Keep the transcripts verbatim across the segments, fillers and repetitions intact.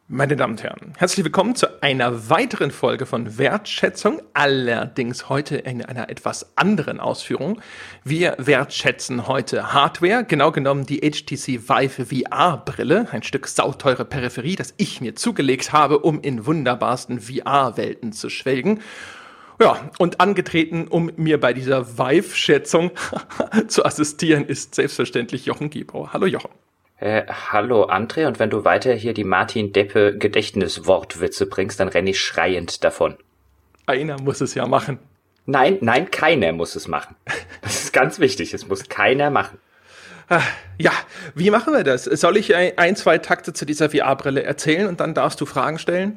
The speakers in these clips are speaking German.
Meine Damen und Herren, herzlich willkommen zu einer weiteren Folge von Wertschätzung, allerdings heute in einer etwas anderen Ausführung. Wir wertschätzen heute Hardware, genau genommen die H T C Vive V R-Brille, ein Stück sauteure Peripherie, das ich mir zugelegt habe, um in wunderbarsten V R-Welten zu schwelgen. Ja, und angetreten, um mir bei dieser Vive-Schätzung zu assistieren, ist selbstverständlich Jochen Gebauer. Hallo Jochen. Äh, hallo André, und wenn du weiter hier die Martin Deppe Gedächtniswortwitze bringst, dann renne ich schreiend davon. Einer muss es ja machen. Nein, nein, keiner muss es machen. Das ist ganz wichtig, es muss keiner machen. Ja, wie machen wir das? Soll ich ein, zwei Takte zu dieser V R-Brille erzählen und dann darfst du Fragen stellen?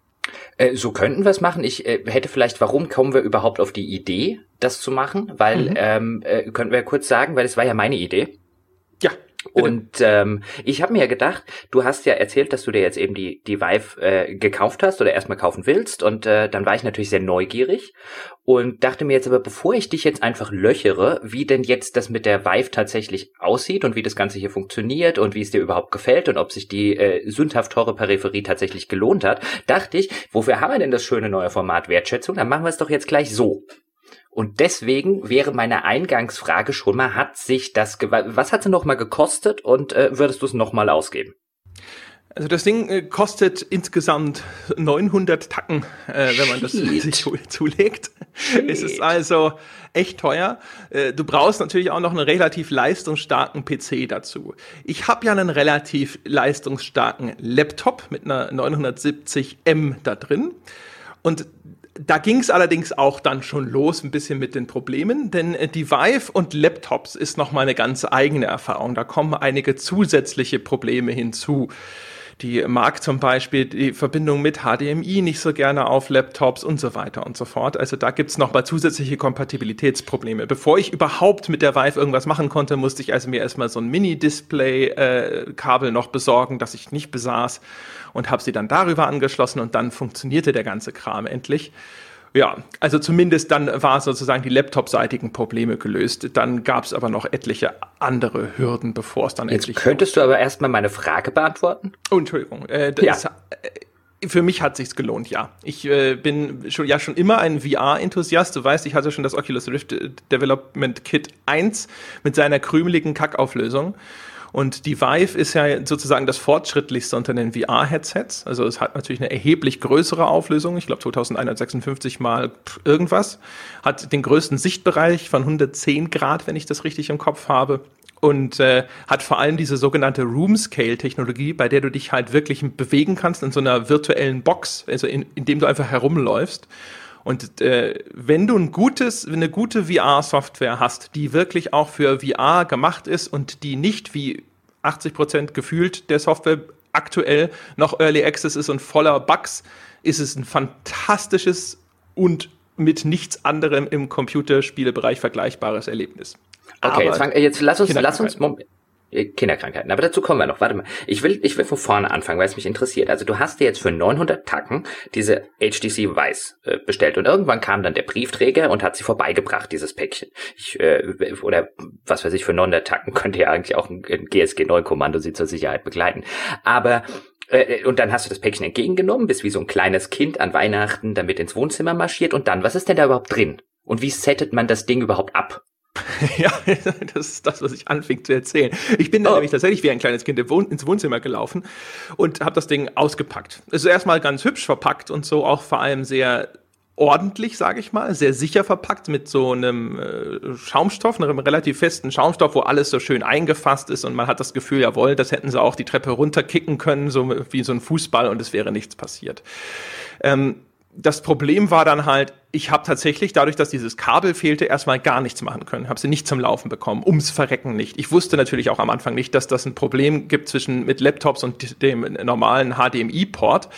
Äh, so könnten wir es machen. Ich äh, hätte vielleicht, warum kommen wir überhaupt auf die Idee, das zu machen? Weil, mhm. ähm, äh, könnten wir kurz sagen, weil es war ja meine Idee. Ja. Bitte. Und ähm, ich habe mir ja gedacht, du hast ja erzählt, dass du dir jetzt eben die die Vive äh, gekauft hast oder erstmal kaufen willst, und äh, dann war ich natürlich sehr neugierig und dachte mir jetzt aber, bevor ich dich jetzt einfach löchere, wie denn jetzt das mit der Vive tatsächlich aussieht und wie das Ganze hier funktioniert und wie es dir überhaupt gefällt und ob sich die äh, sündhaft teure Peripherie tatsächlich gelohnt hat, dachte ich, wofür haben wir denn das schöne neue Format Wertschätzung? Dann machen wir es doch jetzt gleich so. Und deswegen wäre meine Eingangsfrage schon mal, hat sich das, ge- was hat sie noch mal gekostet und äh, würdest du es noch mal ausgeben? Also das Ding äh, kostet insgesamt neunhundert Tacken, äh, wenn man das sich zulegt. Shit. Es ist also echt teuer. Äh, du brauchst natürlich auch noch einen relativ leistungsstarken P C dazu. Ich habe ja einen relativ leistungsstarken Laptop mit einer neunhundertsiebzig M da drin. Und da ging es allerdings auch dann schon los, ein bisschen mit den Problemen, denn die Vive und Laptops ist nochmal eine ganz eigene Erfahrung. Da kommen einige zusätzliche Probleme hinzu. Die mag zum Beispiel die Verbindung mit H D M I nicht so gerne auf Laptops und so weiter und so fort. Also da gibt's nochmal zusätzliche Kompatibilitätsprobleme. Bevor ich überhaupt mit der Vive irgendwas machen konnte, musste ich also mir erstmal so ein Mini-Display-Kabel noch besorgen, das ich nicht besaß, und habe sie dann darüber angeschlossen, und dann funktionierte der ganze Kram endlich. Ja, also zumindest dann war sozusagen die laptopseitigen Probleme gelöst. Dann gab es aber noch etliche andere Hürden, bevor es dann Jetzt endlich... Jetzt könntest du aber erstmal meine Frage beantworten? Oh, Entschuldigung. Äh, das ja. ist, äh, für mich hat sich's gelohnt, ja. Ich äh, bin schon, ja schon immer ein V R-Enthusiast. Du weißt, ich hatte schon das Oculus Rift Development Kit eins mit seiner krümeligen Kackauflösung. Und die Vive ist ja sozusagen das fortschrittlichste unter den V R-Headsets. Also es hat natürlich eine erheblich größere Auflösung. Ich glaube zweitausendeinhundertsechsundfünfzig mal irgendwas. Hat den größten Sichtbereich von hundertzehn Grad, wenn ich das richtig im Kopf habe. Und äh, hat vor allem diese sogenannte Room-Scale-Technologie, bei der du dich halt wirklich bewegen kannst in so einer virtuellen Box, also in, in dem du einfach herumläufst. Und äh, wenn du ein gutes, eine gute V R-Software hast, die wirklich auch für V R gemacht ist und die nicht wie achtzig Prozent gefühlt der Software aktuell noch Early Access ist und voller Bugs, ist es ein fantastisches und mit nichts anderem im Computerspielebereich vergleichbares Erlebnis. Okay, Aber jetzt, fang, jetzt lass uns, lass uns, Moment. Kinderkrankheiten, aber dazu kommen wir noch. Warte mal, ich will, ich will von vorne anfangen, weil es mich interessiert. Also du hast dir jetzt für neunhundert Tacken diese H T C Vive äh, bestellt, und irgendwann kam dann der Briefträger und hat sie vorbeigebracht, dieses Päckchen. Ich, äh, oder was weiß ich, für neunhundert Tacken könnte ja eigentlich auch ein, ein G S G neun Kommando sie zur Sicherheit begleiten. Aber äh, und dann hast du das Päckchen entgegengenommen, bist wie so ein kleines Kind an Weihnachten damit ins Wohnzimmer marschiert, und dann, was ist denn da überhaupt drin? Und wie settet man das Ding überhaupt ab? Ja, das ist das, was ich anfing zu erzählen. Ich bin dann oh. nämlich tatsächlich wie ein kleines Kind ins Wohnzimmer gelaufen und habe das Ding ausgepackt. Es ist erstmal ganz hübsch verpackt und so auch vor allem sehr ordentlich, sage ich mal, sehr sicher verpackt mit so einem äh, Schaumstoff, einem relativ festen Schaumstoff, wo alles so schön eingefasst ist, und man hat das Gefühl, jawohl, das hätten sie auch die Treppe runterkicken können, so wie so ein Fußball, und es wäre nichts passiert. Ähm, Das Problem war dann halt, ich habe tatsächlich, dadurch, dass dieses Kabel fehlte, erstmal gar nichts machen können. Habe sie nicht zum Laufen bekommen, ums Verrecken nicht. Ich wusste natürlich auch am Anfang nicht, dass das ein Problem gibt zwischen mit Laptops und dem normalen H D M I-Port.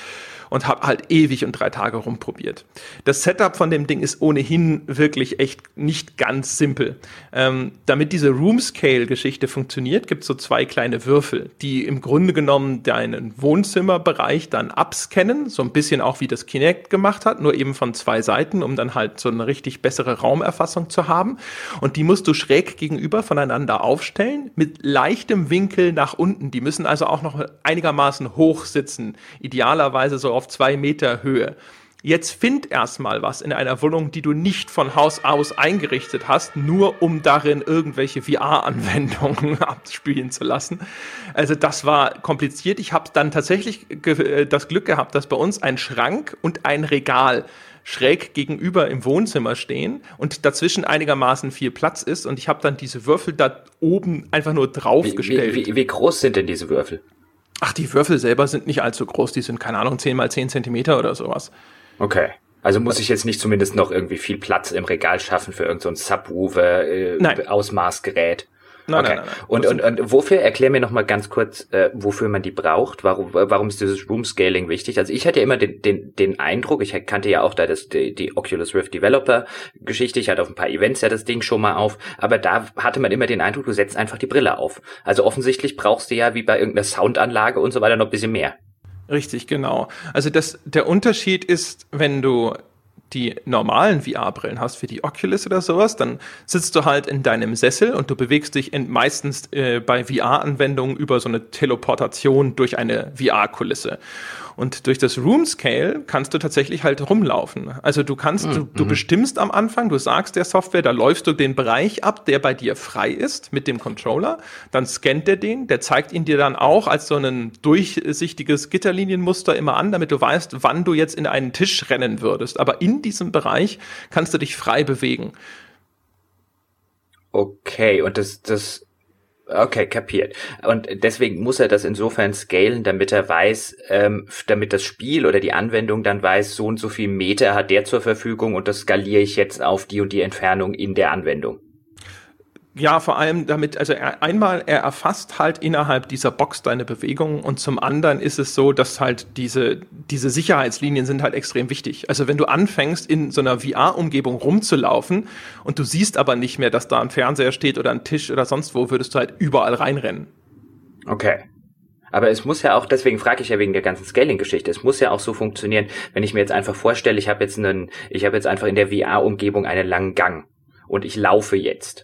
und habe halt ewig und drei Tage rumprobiert. Das Setup von dem Ding ist ohnehin wirklich echt nicht ganz simpel. Ähm, damit diese Room-Scale-Geschichte funktioniert, gibt es so zwei kleine Würfel, die im Grunde genommen deinen Wohnzimmerbereich dann abscannen, so ein bisschen auch wie das Kinect gemacht hat, nur eben von zwei Seiten, um dann halt so eine richtig bessere Raumerfassung zu haben. Und die musst du schräg gegenüber voneinander aufstellen, mit leichtem Winkel nach unten. Die müssen also auch noch einigermaßen hoch sitzen, idealerweise so auf zwei Meter Höhe. Jetzt find erstmal was in einer Wohnung, die du nicht von Haus aus eingerichtet hast, nur um darin irgendwelche V R-Anwendungen abspielen zu lassen. Also das war kompliziert. Ich habe dann tatsächlich ge- das Glück gehabt, dass bei uns ein Schrank und ein Regal schräg gegenüber im Wohnzimmer stehen und dazwischen einigermaßen viel Platz ist. Und ich habe dann diese Würfel da oben einfach nur draufgestellt. Wie, wie, wie groß sind denn diese Würfel? Ach, die Würfel selber sind nicht allzu groß. Die sind, keine Ahnung, zehn mal zehn Zentimeter oder sowas. Okay. Also muss ich jetzt nicht zumindest noch irgendwie viel Platz im Regal schaffen für irgendein so Subwoofer, äh, Ausmaßgerät? Nein, okay. nein, nein, nein. Und, und, und wofür, erklär mir noch mal ganz kurz, äh, wofür man die braucht? Warum, warum ist dieses Room Scaling wichtig? Also ich hatte ja immer den, den, den Eindruck, ich kannte ja auch da das, die, die Oculus Rift Developer Geschichte, ich hatte auf ein paar Events ja das Ding schon mal auf, aber da hatte man immer den Eindruck, du setzt einfach die Brille auf. Also offensichtlich brauchst du ja wie bei irgendeiner Soundanlage und so weiter noch ein bisschen mehr. Richtig, genau. Also das, der Unterschied ist, wenn du die normalen V R-Brillen hast, wie die Oculus oder sowas, dann sitzt du halt in deinem Sessel und du bewegst dich in, meistens äh, bei V R-Anwendungen über so eine Teleportation durch eine V R-Kulisse. Und durch das Room Scale kannst du tatsächlich halt rumlaufen. Also du kannst, mhm. du, du bestimmst am Anfang, du sagst der Software, da läufst du den Bereich ab, der bei dir frei ist mit dem Controller, dann scannt der den, der zeigt ihn dir dann auch als so ein durchsichtiges Gitterlinienmuster immer an, damit du weißt, wann du jetzt in einen Tisch rennen würdest. Aber in diesem Bereich kannst du dich frei bewegen. Okay, und das, das Okay, kapiert. Und deswegen muss er das insofern scalen, damit er weiß, ähm, damit das Spiel oder die Anwendung dann weiß, so und so viel Meter hat der zur Verfügung und das skaliere ich jetzt auf die und die Entfernung in der Anwendung. Ja, vor allem damit, also er, einmal, er erfasst halt innerhalb dieser Box deine Bewegungen und zum anderen ist es so, dass halt diese, diese Sicherheitslinien sind halt extrem wichtig. Also wenn du anfängst, in so einer V R-Umgebung rumzulaufen und du siehst aber nicht mehr, dass da ein Fernseher steht oder ein Tisch oder sonst wo, würdest du halt überall reinrennen. Okay. Aber es muss ja auch, deswegen frage ich ja wegen der ganzen Scaling-Geschichte, es muss ja auch so funktionieren, wenn ich mir jetzt einfach vorstelle, ich habe jetzt einen, ich habe jetzt einfach in der V R-Umgebung einen langen Gang und ich laufe jetzt.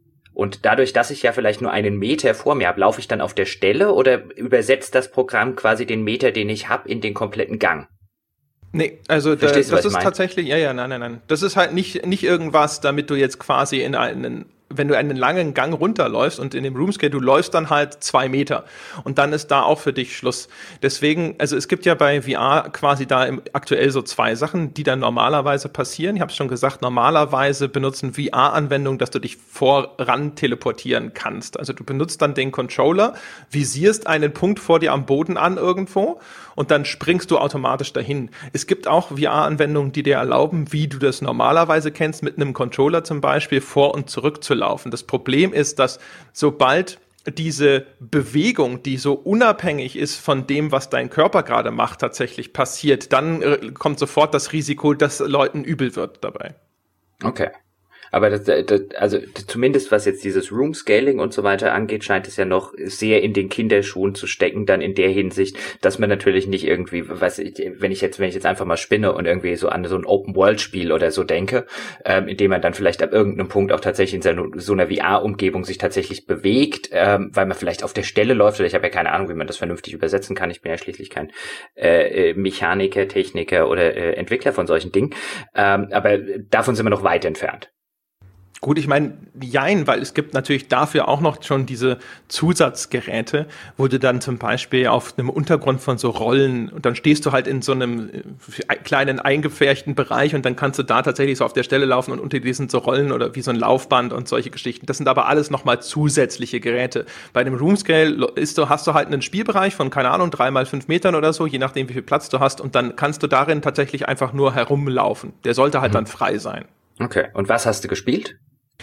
Und dadurch, dass ich ja vielleicht nur einen Meter vor mir habe, laufe ich dann auf der Stelle oder übersetzt das Programm quasi den Meter, den ich habe, in den kompletten Gang? Nee, also da, Verstehst du, das was ich ist mein? tatsächlich, ja, ja, nein, nein, nein. Das ist halt nicht, nicht irgendwas, damit du jetzt quasi in einen, wenn du einen langen Gang runterläufst und in dem Roomscale, du läufst dann halt zwei Meter und dann ist da auch für dich Schluss. Deswegen, also es gibt ja bei V R quasi da im, aktuell so zwei Sachen, die dann normalerweise passieren. Ich habe es schon gesagt, normalerweise benutzen V R-Anwendungen, dass du dich voran teleportieren kannst. Also du benutzt dann den Controller, visierst einen Punkt vor dir am Boden an irgendwo und dann springst du automatisch dahin. Es gibt auch V R-Anwendungen, die dir erlauben, wie du das normalerweise kennst, mit einem Controller zum Beispiel vor und zurück zu laufen. Das Problem ist, dass sobald diese Bewegung, die so unabhängig ist von dem, was dein Körper gerade macht, tatsächlich passiert, dann äh, kommt sofort das Risiko, dass Leuten übel wird dabei. Okay. Aber das, das, also zumindest was jetzt dieses Room Scaling und so weiter angeht, scheint es ja noch sehr in den Kinderschuhen zu stecken, dann in der Hinsicht, dass man natürlich nicht irgendwie, was ich, wenn ich jetzt, wenn ich jetzt einfach mal spinne und irgendwie so an so ein Open-World-Spiel oder so denke, ähm, in dem man dann vielleicht ab irgendeinem Punkt auch tatsächlich in so, so einer V R-Umgebung sich tatsächlich bewegt, ähm, weil man vielleicht auf der Stelle läuft, oder ich habe ja keine Ahnung, wie man das vernünftig übersetzen kann, ich bin ja schließlich kein äh, Mechaniker, Techniker oder äh, Entwickler von solchen Dingen, ähm, aber davon sind wir noch weit entfernt. Gut, ich meine, jein, weil es gibt natürlich dafür auch noch schon diese Zusatzgeräte, wo du dann zum Beispiel auf einem Untergrund von so Rollen, und dann stehst du halt in so einem kleinen eingefärchten Bereich und dann kannst du da tatsächlich so auf der Stelle laufen und unter dir sind so Rollen oder wie so ein Laufband und solche Geschichten. Das sind aber alles nochmal zusätzliche Geräte. Bei dem Roomscale ist du, hast du halt einen Spielbereich von, keine Ahnung, drei mal fünf Metern oder so, je nachdem, wie viel Platz du hast, und dann kannst du darin tatsächlich einfach nur herumlaufen. Der sollte halt mhm. dann frei sein. Okay, und was hast du gespielt?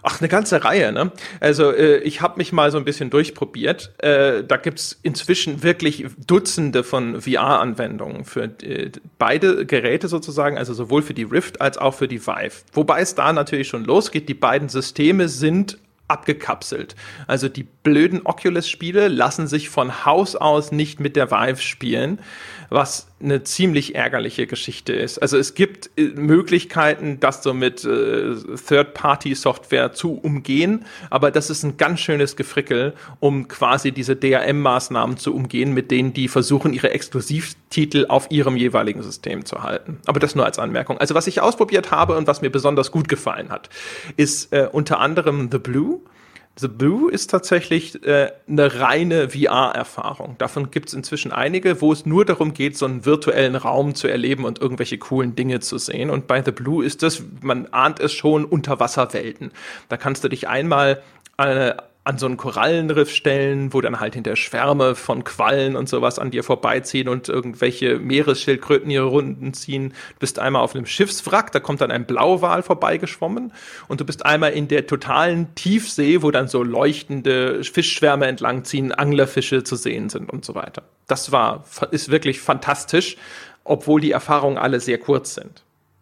Ach, eine ganze Reihe, ne? Also äh, ich habe mich mal so ein bisschen durchprobiert. Äh, da gibt's inzwischen wirklich Dutzende von V R-Anwendungen für äh, beide Geräte sozusagen, also sowohl für die Rift als auch für die Vive. Wobei es da natürlich schon losgeht, die beiden Systeme sind abgekapselt. Also die blöden Oculus-Spiele lassen sich von Haus aus nicht mit der Vive spielen, was eine ziemlich ärgerliche Geschichte ist. Also es gibt äh, Möglichkeiten, das so mit äh, Third-Party-Software zu umgehen, aber das ist ein ganz schönes Gefrickel, um quasi diese D R M-Maßnahmen zu umgehen, mit denen die versuchen, ihre Exklusivtitel auf ihrem jeweiligen System zu halten. Aber das nur als Anmerkung. Also was ich ausprobiert habe und was mir besonders gut gefallen hat, ist äh, unter anderem The Blue. The Blue ist tatsächlich äh, eine reine V R-Erfahrung. Davon gibt es inzwischen einige, wo es nur darum geht, so einen virtuellen Raum zu erleben und irgendwelche coolen Dinge zu sehen. Und bei The Blue ist das, man ahnt es schon, Unterwasserwelten. Da kannst du dich einmal äh, an so einen Korallenriff stellen, wo dann halt hinter Schwärme von Quallen und sowas an dir vorbeiziehen und irgendwelche Meeresschildkröten ihre Runden ziehen. Du bist einmal auf einem Schiffswrack, da kommt dann ein Blauwal vorbeigeschwommen und du bist einmal in der totalen Tiefsee, wo dann so leuchtende Fischschwärme entlangziehen, Anglerfische zu sehen sind und so weiter. Das war, ist wirklich fantastisch, obwohl die Erfahrungen alle sehr kurz sind.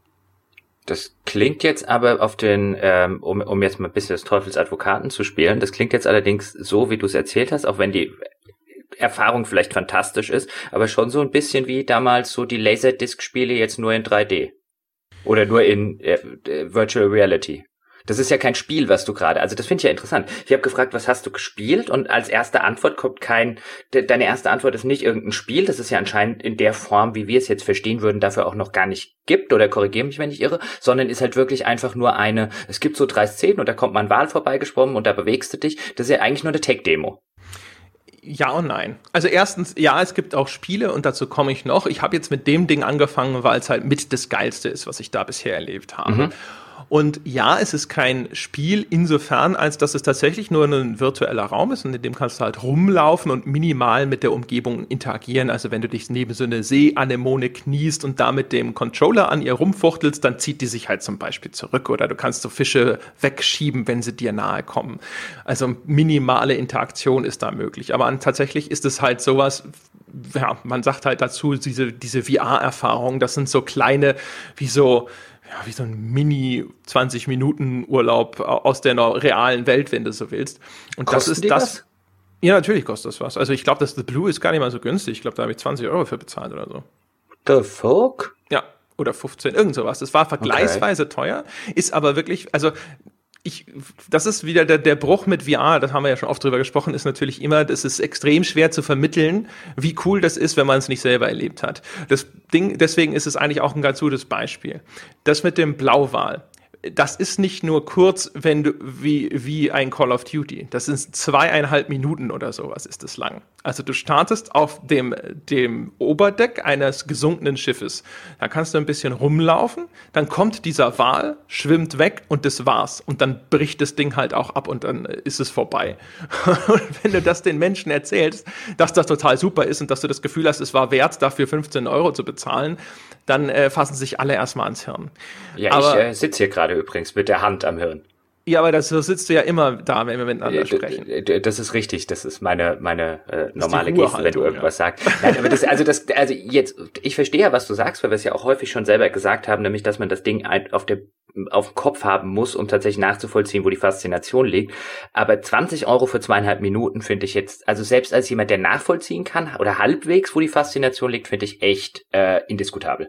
Das klingt jetzt aber auf den, ähm, um, um jetzt mal ein bisschen des Teufels Advokaten zu spielen, das klingt jetzt allerdings so, wie du es erzählt hast, auch wenn die Erfahrung vielleicht fantastisch ist, aber schon so ein bisschen wie damals so die Laserdisc-Spiele jetzt nur in drei D. Oder nur in äh, Virtual Reality. Das ist ja kein Spiel, was du gerade, also das finde ich ja interessant. Ich habe gefragt, was hast du gespielt? Und als erste Antwort kommt kein, de, deine erste Antwort ist nicht irgendein Spiel, das es ja anscheinend in der Form, wie wir es jetzt verstehen würden, dafür auch noch gar nicht gibt, oder korrigiere mich, wenn ich irre, sondern ist halt wirklich einfach nur eine, es gibt so drei Szenen und da kommt mal ein Wal vorbeigeschwommen und da bewegst du dich. Das ist ja eigentlich nur eine Tech-Demo. Ja und nein. Also erstens, ja, es gibt auch Spiele und dazu komme ich noch. Ich habe jetzt mit dem Ding angefangen, weil es halt mit das Geilste ist, was ich da bisher erlebt habe. Mhm. Und ja, es ist kein Spiel insofern, als dass es tatsächlich nur ein virtueller Raum ist und in dem kannst du halt rumlaufen und minimal mit der Umgebung interagieren. Also wenn du dich neben so eine Seeanemone kniest und da mit dem Controller an ihr rumfuchtelst, dann zieht die sich halt zum Beispiel zurück oder du kannst so Fische wegschieben, wenn sie dir nahe kommen. Also minimale Interaktion ist da möglich. Aber an, tatsächlich ist es halt sowas, ja, man sagt halt dazu, diese, diese V R-Erfahrung, das sind so kleine, wie so, ja, wie so ein Mini-zwanzig-Minuten-Urlaub aus der realen Welt, wenn du so willst. Und Kosten das ist die das. Was? Ja, natürlich kostet das was. Also ich glaube, das The Blue ist gar nicht mal so günstig. Ich glaube, da habe ich zwanzig Euro für bezahlt oder so. The fuck? Ja, oder fünfzehn, irgend sowas. Das war vergleichsweise okay. teuer, ist aber wirklich, also ich, das ist wieder der, der Bruch mit V R, das haben wir ja schon oft drüber gesprochen, ist natürlich immer, das ist extrem schwer zu vermitteln, wie cool das ist, wenn man es nicht selber erlebt hat. Das Ding, deswegen ist es eigentlich auch ein ganz gutes Beispiel. Das mit dem Blauwal. Das ist nicht nur kurz, wenn du, wie, wie ein Call of Duty. Das sind zweieinhalb Minuten oder sowas ist es lang. Also du startest auf dem, dem Oberdeck eines gesunkenen Schiffes. Da kannst du ein bisschen rumlaufen, dann kommt dieser Wal, schwimmt weg und das war's. Und dann bricht das Ding halt auch ab und dann ist es vorbei. Und wenn du das den Menschen erzählst, dass das total super ist und dass du das Gefühl hast, es war wert, dafür fünfzehn Euro zu bezahlen, dann äh, fassen sich alle erstmal ans Hirn. Ja, aber, ich äh, sitze hier gerade übrigens mit der Hand am Hirn. Ja, aber das, so sitzt du ja immer da, wenn wir miteinander sprechen. Das ist richtig, das ist meine meine äh, normale Geste, wenn du irgendwas ja. sagst. Nein, aber das, also das, also jetzt, ich verstehe ja, was du sagst, weil wir es ja auch häufig schon selber gesagt haben, nämlich, dass man das Ding auf der auf dem Kopf haben muss, um tatsächlich nachzuvollziehen, wo die Faszination liegt. Aber zwanzig Euro für zweieinhalb Minuten finde ich jetzt, also selbst als jemand, der nachvollziehen kann oder halbwegs, wo die Faszination liegt, finde ich echt äh, indiskutabel.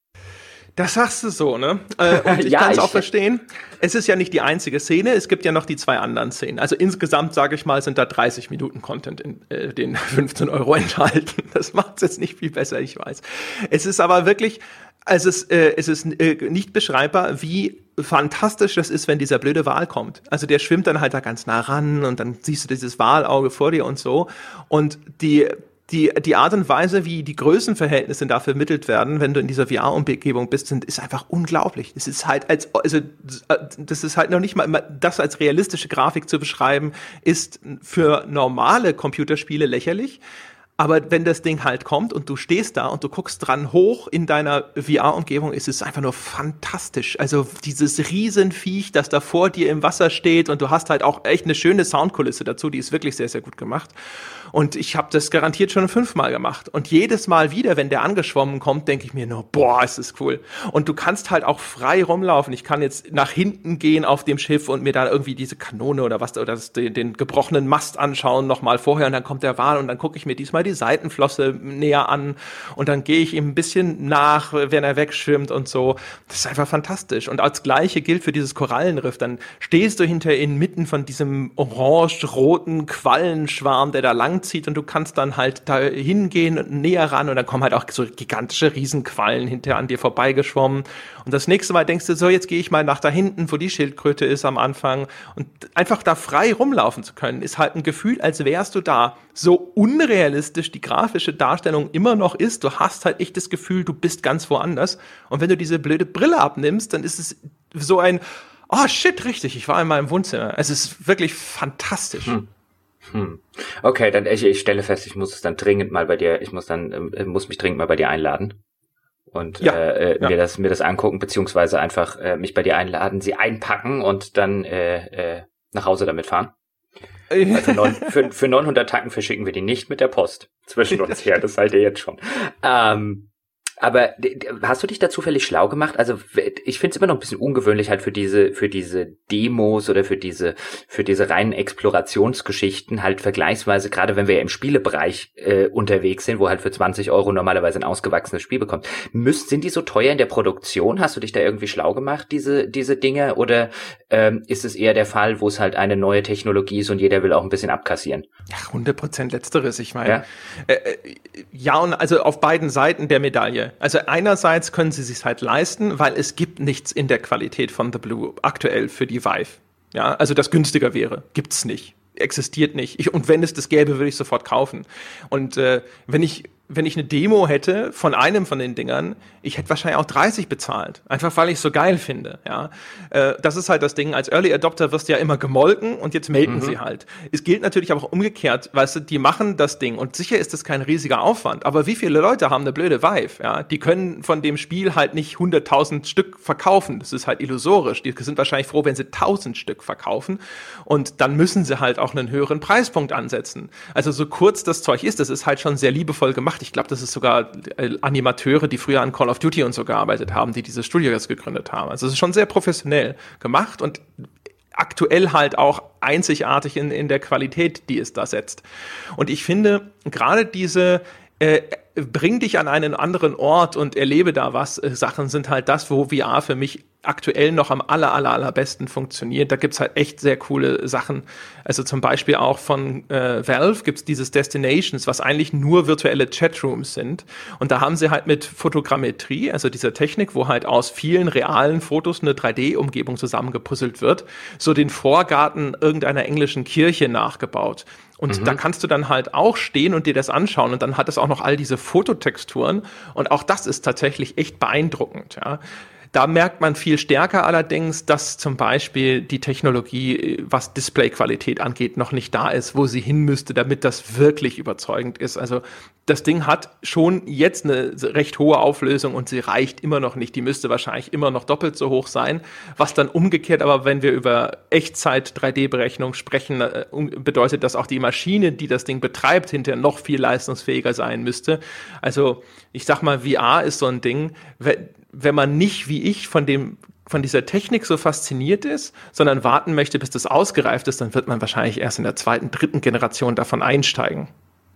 Das sagst du so, ne? Äh, und ich ja, kann es auch verstehen. Es ist ja nicht die einzige Szene, es gibt ja noch die zwei anderen Szenen. Also insgesamt, sage ich mal, sind da dreißig Minuten Content in äh, den fünfzehn Euro enthalten. Das macht es jetzt nicht viel besser, ich weiß. Es ist aber wirklich, also es, äh, es ist äh, nicht beschreibbar, wie fantastisch das ist, wenn dieser blöde Wal kommt. Also der schwimmt dann halt da ganz nah ran und dann siehst du dieses Walauge vor dir und so. Und die Die, die Art und Weise, wie die Größenverhältnisse da vermittelt werden, wenn du in dieser V R-Umgebung bist, sind, ist einfach unglaublich. Das ist halt als, also, das ist halt noch nicht mal, das als realistische Grafik zu beschreiben, ist für normale Computerspiele lächerlich. Aber wenn das Ding halt kommt und du stehst da und du guckst dran hoch in deiner V R-Umgebung, ist es einfach nur fantastisch. Also dieses Riesenviech, das da vor dir im Wasser steht und du hast halt auch echt eine schöne Soundkulisse dazu, die ist wirklich sehr, sehr gut gemacht. Und ich habe das garantiert schon fünfmal gemacht. Und jedes Mal wieder, wenn der angeschwommen kommt, denke ich mir nur, boah, ist das cool. Und du kannst halt auch frei rumlaufen. Ich kann jetzt nach hinten gehen auf dem Schiff und mir da irgendwie diese Kanone oder was, oder das, den, den gebrochenen Mast anschauen nochmal vorher und dann kommt der Wal und dann gucke ich mir diesmal die Seitenflosse näher an und dann gehe ich ihm ein bisschen nach, wenn er wegschwimmt und so. Das ist einfach fantastisch. Und als Gleiche gilt für dieses Korallenriff. Dann stehst du hinter inmitten von diesem orange-roten Quallenschwarm, der da langzieht und du kannst dann halt da hingehen und näher ran und dann kommen halt auch so gigantische Riesenquallen hinter an dir vorbeigeschwommen. Und das nächste Mal denkst du so, jetzt gehe ich mal nach da hinten, wo die Schildkröte ist am Anfang. Und einfach da frei rumlaufen zu können, ist halt ein Gefühl, als wärst du da. So unrealistisch die grafische Darstellung immer noch ist, du hast halt echt das Gefühl, du bist ganz woanders. Und wenn du diese blöde Brille abnimmst, dann ist es so ein, oh shit, richtig, ich war in meinem Wohnzimmer. Es ist wirklich fantastisch. Hm. Hm. Okay, dann ich, ich stelle fest, ich muss es dann dringend mal bei dir, ich muss dann, äh, muss mich dringend mal bei dir einladen. Und ja, äh, ja. mir das mir das angucken, beziehungsweise einfach äh, mich bei dir einladen, sie einpacken und dann äh, äh, nach Hause damit fahren. Weil für, neun, für, für neunhundert Tacken verschicken wir die nicht mit der Post zwischen uns her, das seid ihr jetzt schon. Ähm, aber hast du dich da zufällig schlau gemacht? Also ich finde es immer noch ein bisschen ungewöhnlich halt für diese für diese Demos oder für diese für diese reinen Explorationsgeschichten halt vergleichsweise, gerade wenn wir ja im Spielebereich äh, unterwegs sind, wo halt für zwanzig Euro normalerweise ein ausgewachsenes Spiel bekommt. Müsst, sind die so teuer in der Produktion? Hast du dich da irgendwie schlau gemacht, diese diese Dinge? Oder ähm, ist es eher der Fall, wo es halt eine neue Technologie ist und jeder will auch ein bisschen abkassieren? Ja, hundert Prozent Letzteres, ich meine. Ja? Äh, ja, und also auf beiden Seiten der Medaille. Also einerseits können sie sich halt leisten, weil es gibt nichts in der Qualität von The Blue aktuell für die Vive. Ja, also das günstiger wäre, gibt's nicht, existiert nicht. Ich, und wenn es das gäbe, würde ich sofort kaufen. Und äh, wenn ich wenn ich eine Demo hätte von einem von den Dingern, ich hätte wahrscheinlich auch dreißig bezahlt. Einfach weil ich es so geil finde, ja. Äh, das ist halt das Ding. Als Early Adopter wirst du ja immer gemolken und jetzt melken mhm. sie halt. Es gilt natürlich aber auch umgekehrt, weißt du, die machen das Ding und sicher ist das kein riesiger Aufwand. Aber wie viele Leute haben eine blöde Vive, ja? Die können von dem Spiel halt nicht hunderttausend Stück verkaufen. Das ist halt illusorisch. Die sind wahrscheinlich froh, wenn sie tausend Stück verkaufen. Und dann müssen sie halt auch einen höheren Preispunkt ansetzen. Also so kurz das Zeug ist, das ist halt schon sehr liebevoll gemacht. Ich glaube, das ist sogar Animateure, die früher an Call of Duty und so gearbeitet haben, die diese Studios gegründet haben. Also es ist schon sehr professionell gemacht und aktuell halt auch einzigartig in, in der Qualität, die es da setzt. Und ich finde, gerade diese äh, bring dich an einen anderen Ort und erlebe da was, äh, Sachen sind halt das, wo V R für mich aktuell noch am aller, aller, allerbesten funktioniert. Da gibt's halt echt sehr coole Sachen. Also zum Beispiel auch von äh, Valve gibt's dieses Destinations, was eigentlich nur virtuelle Chatrooms sind. Und da haben sie halt mit Fotogrammetrie, also dieser Technik, wo halt aus vielen realen Fotos eine drei D-Umgebung zusammengepuzzelt wird, so den Vorgarten irgendeiner englischen Kirche nachgebaut. Und mhm. da kannst du dann halt auch stehen und dir das anschauen und dann hat es auch noch all diese Fototexturen und auch das ist tatsächlich echt beeindruckend, ja. Da merkt man viel stärker allerdings, dass zum Beispiel die Technologie, was Displayqualität angeht, noch nicht da ist, wo sie hin müsste, damit das wirklich überzeugend ist. Also das Ding hat schon jetzt eine recht hohe Auflösung und sie reicht immer noch nicht. Die müsste wahrscheinlich immer noch doppelt so hoch sein, was dann umgekehrt, aber wenn wir über Echtzeit-drei D-Berechnung sprechen, bedeutet das auch die Maschine, die das Ding betreibt, hinterher noch viel leistungsfähiger sein müsste. Also ich sag mal, V R ist so ein Ding, wenn man nicht wie ich von dem von dieser Technik so fasziniert ist, sondern warten möchte, bis das ausgereift ist, dann wird man wahrscheinlich erst in der zweiten, dritten Generation davon einsteigen.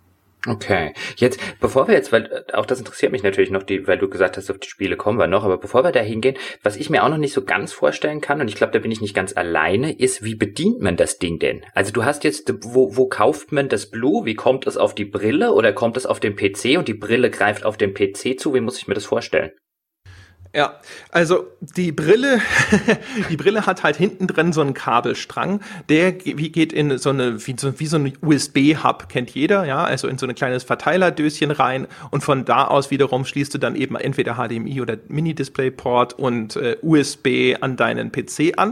Okay, jetzt, bevor wir jetzt, weil auch das interessiert mich natürlich noch, die, weil du gesagt hast, auf die Spiele kommen wir noch, aber bevor wir da hingehen, was ich mir auch noch nicht so ganz vorstellen kann, und ich glaube, da bin ich nicht ganz alleine, ist, wie bedient man das Ding denn? Also du hast jetzt, wo, wo kauft man das Blue? Wie kommt es auf die Brille oder kommt es auf den P C und die Brille greift auf den P C zu? Wie muss ich mir das vorstellen? Ja, also die Brille, die Brille hat halt hinten drin so einen Kabelstrang, der wie geht in so eine wie so, wie so ein U S B-Hub, kennt jeder, ja, also in so ein kleines Verteilerdöschen rein und von da aus wiederum schließt du dann eben entweder H D M I oder Mini-Display-Port und äh, U S B an deinen P C an.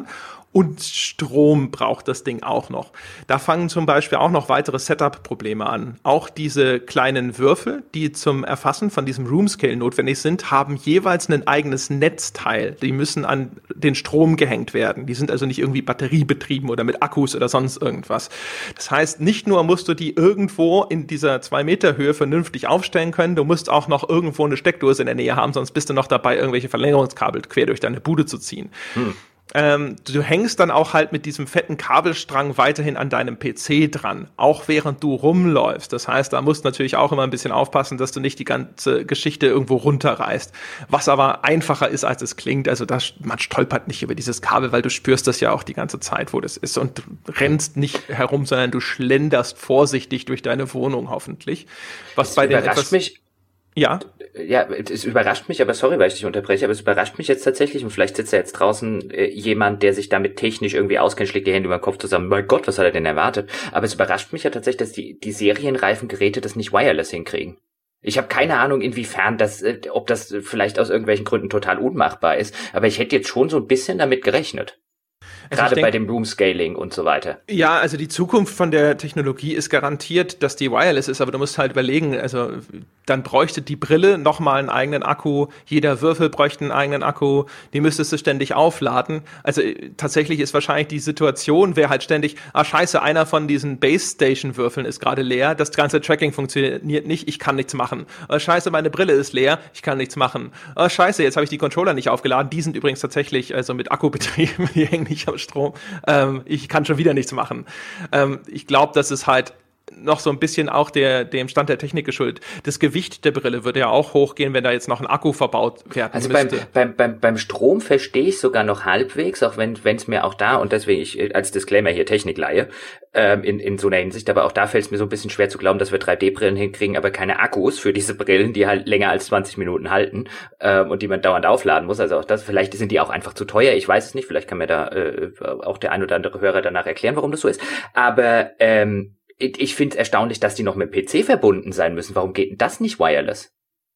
Und Strom braucht das Ding auch noch. Da fangen zum Beispiel auch noch weitere Setup-Probleme an. Auch diese kleinen Würfel, die zum Erfassen von diesem Room-Scale notwendig sind, haben jeweils ein eigenes Netzteil. Die müssen an den Strom gehängt werden. Die sind also nicht irgendwie batteriebetrieben oder mit Akkus oder sonst irgendwas. Das heißt, nicht nur musst du die irgendwo in dieser zwei Meter Höhe vernünftig aufstellen können, du musst auch noch irgendwo eine Steckdose in der Nähe haben, sonst bist du noch dabei, irgendwelche Verlängerungskabel quer durch deine Bude zu ziehen. Hm. Ähm, du hängst dann auch halt mit diesem fetten Kabelstrang weiterhin an deinem P C dran, auch während du rumläufst. Das heißt, da musst du natürlich auch immer ein bisschen aufpassen, dass du nicht die ganze Geschichte irgendwo runterreißt. Was aber einfacher ist, als es klingt. Also das, man stolpert nicht über dieses Kabel, weil du spürst das ja auch die ganze Zeit, wo das ist. Und du rennst nicht herum, sondern du schlenderst vorsichtig durch deine Wohnung hoffentlich. Was das bei den überrascht etwas mich. Ja. Ja, es überrascht mich, aber sorry, weil ich dich unterbreche, aber es überrascht mich jetzt tatsächlich, und vielleicht sitzt ja jetzt draußen äh, jemand, der sich damit technisch irgendwie auskennt, schlägt die Hände über den Kopf zusammen, mein Gott, was hat er denn erwartet? Aber es überrascht mich ja tatsächlich, dass die, die serienreifen Geräte das nicht wireless hinkriegen. Ich habe keine Ahnung, inwiefern das, äh, ob das vielleicht aus irgendwelchen Gründen total unmachbar ist, aber ich hätte jetzt schon so ein bisschen damit gerechnet. Also gerade denk, bei dem Room Scaling und so weiter. Ja, also die Zukunft von der Technologie ist garantiert, dass die wireless ist, aber du musst halt überlegen, also dann bräuchte die Brille nochmal einen eigenen Akku, jeder Würfel bräuchte einen eigenen Akku, die müsstest du ständig aufladen. Also tatsächlich ist wahrscheinlich die Situation, wäre halt ständig, ah scheiße, einer von diesen Base Station Würfeln ist gerade leer, das ganze Tracking funktioniert nicht, ich kann nichts machen. Ah scheiße, meine Brille ist leer, ich kann nichts machen. Ah scheiße, jetzt habe ich die Controller nicht aufgeladen, die sind übrigens tatsächlich also mit Akku betrieben, die hängen nicht am Strom. Ähm, ich kann schon wieder nichts machen. Ähm, ich glaube, das ist halt noch so ein bisschen auch der, dem Stand der Technik geschuldet. Das Gewicht der Brille würde ja auch hochgehen, wenn da jetzt noch ein Akku verbaut werden also müsste. Also beim, beim, beim, beim Strom verstehe ich sogar noch halbwegs, auch wenn es mir auch da, und deswegen ich als Disclaimer hier Technikleihe, ähm, in, in so einer Hinsicht, aber auch da fällt es mir so ein bisschen schwer zu glauben, dass wir drei D Brillen hinkriegen, aber keine Akkus für diese Brillen, die halt länger als zwanzig Minuten halten ähm, und die man dauernd aufladen muss. Also auch das, vielleicht sind die auch einfach zu teuer, ich weiß es nicht, vielleicht kann mir da äh, auch der ein oder andere Hörer danach erklären, warum das so ist. Aber ähm, ich finde es erstaunlich, dass die noch mit dem P C verbunden sein müssen. Warum geht denn das nicht wireless?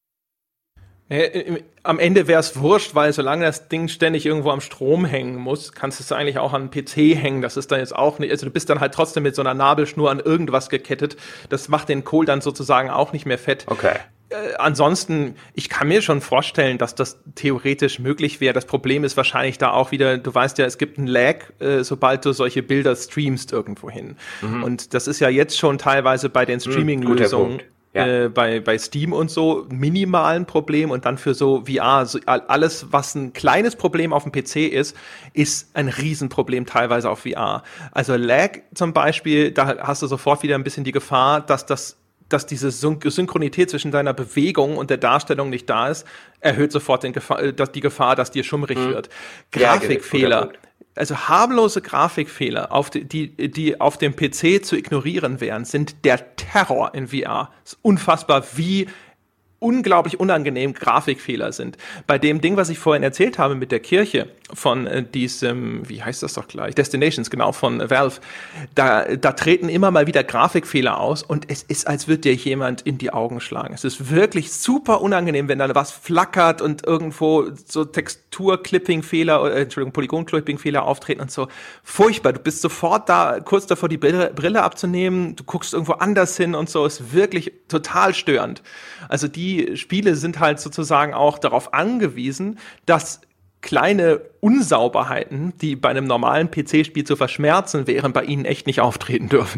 Äh, am Ende wäre es wurscht, weil solange das Ding ständig irgendwo am Strom hängen muss, kannst du es eigentlich auch an den P C hängen. Das ist dann jetzt auch nicht, also du bist dann halt trotzdem mit so einer Nabelschnur an irgendwas gekettet. Das macht den Kohl dann sozusagen auch nicht mehr fett. Okay. Äh, ansonsten, ich kann mir schon vorstellen, dass das theoretisch möglich wäre. Das Problem ist wahrscheinlich da auch wieder, du weißt ja, es gibt einen Lag, äh, sobald du solche Bilder streamst irgendwo hin. Mhm. Und das ist ja jetzt schon teilweise bei den Streaming-Lösungen, ja. äh, bei, bei Steam und so, minimal ein Problem. Und dann für so V R, so alles, was ein kleines Problem auf dem P C ist, ist ein Riesenproblem teilweise auf V R. Also Lag zum Beispiel, da hast du sofort wieder ein bisschen die Gefahr, dass das dass diese Synchronität zwischen deiner Bewegung und der Darstellung nicht da ist, erhöht sofort den Gefahr, dass die Gefahr, dass dir schummrig mhm. wird. Grafikfehler, ja, also harmlose Grafikfehler, auf die, die, die auf dem P C zu ignorieren wären, sind der Terror in V R. Es ist unfassbar, wie unglaublich unangenehm Grafikfehler sind. Bei dem Ding, was ich vorhin erzählt habe mit der Kirche von äh, diesem, wie heißt das doch gleich, Destinations, genau, von Valve, da, da treten immer mal wieder Grafikfehler aus und es ist, als würde dir jemand in die Augen schlagen. Es ist wirklich super unangenehm, wenn da was flackert und irgendwo so Textur-Clipping-Fehler, äh, Entschuldigung, Polygon-Clipping-Fehler auftreten und so. Furchtbar. Du bist sofort da, kurz davor, die Brille, Brille abzunehmen, du guckst irgendwo anders hin und so. Ist wirklich total störend. Also die Die Spiele sind halt sozusagen auch darauf angewiesen, dass kleine Unsauberheiten, die bei einem normalen P C-Spiel zu verschmerzen wären, bei ihnen echt nicht auftreten dürfen.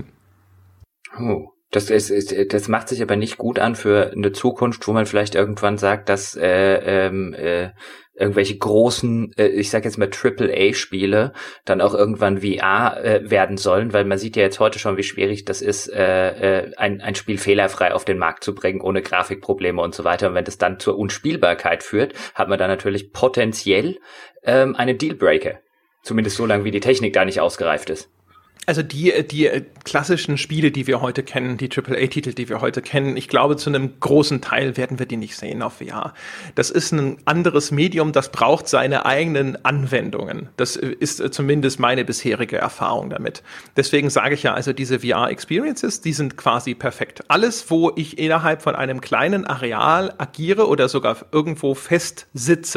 Oh, das ist, ist, das macht sich aber nicht gut an für eine Zukunft, wo man vielleicht irgendwann sagt, dass äh, ähm, äh, irgendwelche großen, äh, ich sag jetzt mal Triple A Spiele dann auch irgendwann V R äh, werden sollen, weil man sieht ja jetzt heute schon, wie schwierig das ist, äh, äh, ein, ein Spiel fehlerfrei auf den Markt zu bringen, ohne Grafikprobleme und so weiter. Und wenn das dann zur Unspielbarkeit führt, hat man dann natürlich potenziell ähm, einen Dealbreaker. Zumindest so lange, wie die Technik da nicht ausgereift ist. Also die, die klassischen Spiele, die wir heute kennen, die Triple A Titel, die wir heute kennen, ich glaube, zu einem großen Teil werden wir die nicht sehen auf V R. Das ist ein anderes Medium, das braucht seine eigenen Anwendungen. Das ist zumindest meine bisherige Erfahrung damit. Deswegen sage ich ja, also diese V R-Experiences, die sind quasi perfekt. Alles, wo ich innerhalb von einem kleinen Areal agiere oder sogar irgendwo fest sitze,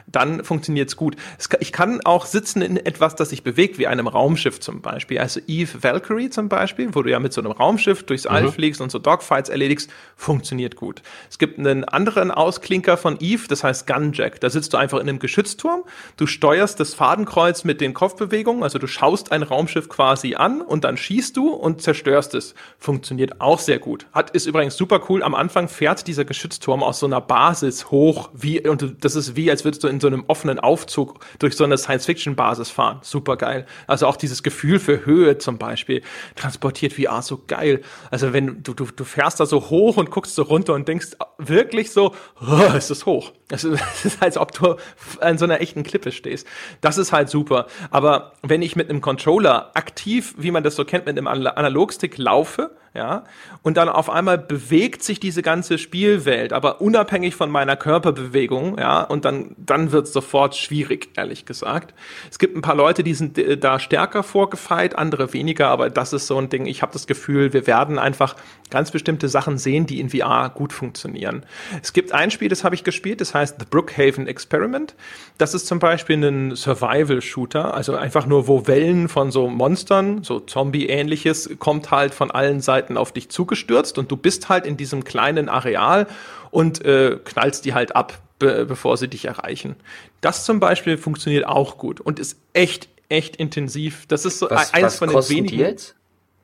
dann funktioniert's gut. Es kann, ich kann auch sitzen in etwas, das sich bewegt, wie einem Raumschiff zum Beispiel. Also Eve Valkyrie zum Beispiel, wo du ja mit so einem Raumschiff durchs All mhm. fliegst und so Dogfights erledigst, funktioniert gut. Es gibt einen anderen Ausklinker von Eve, das heißt Gunjack. Da sitzt du einfach in einem Geschützturm, du steuerst das Fadenkreuz mit den Kopfbewegungen, also du schaust ein Raumschiff quasi an und dann schießt du und zerstörst es. Funktioniert auch sehr gut. Hat, ist übrigens super cool. Am Anfang fährt dieser Geschützturm aus so einer Basis hoch, wie, und das ist wie, als würdest du in so einem offenen Aufzug durch so eine Science-Fiction-Basis fahren. Super geil. Also auch dieses Gefühl für Höhe zum Beispiel transportiert V R so geil. Also wenn du, du, du fährst da so hoch und guckst so runter und denkst wirklich so, oh, ist das hoch. Es ist, ist, als ob du an so einer echten Klippe stehst. Das ist halt super. Aber wenn ich mit einem Controller aktiv, wie man das so kennt, mit einem Analogstick laufe, ja, und dann auf einmal bewegt sich diese ganze Spielwelt, aber unabhängig von meiner Körperbewegung, ja, und dann, dann wird's sofort schwierig, ehrlich gesagt. Es gibt ein paar Leute, die sind äh, da stärker vorgefeit, andere weniger, aber das ist so ein Ding, ich habe das Gefühl, wir werden einfach ganz bestimmte Sachen sehen, die in V R gut funktionieren. Es gibt ein Spiel, das habe ich gespielt, das heißt The Brookhaven Experiment. Das ist zum Beispiel ein Survival-Shooter, also einfach nur, wo Wellen von so Monstern, so Zombie-ähnliches, kommt halt von allen Seiten auf dich zugestürzt und du bist halt in diesem kleinen Areal und äh, knallst die halt ab, be- bevor sie dich erreichen. Das zum Beispiel funktioniert auch gut und ist echt, echt intensiv. Das ist so was, eins was von den wenigen. Die jetzt?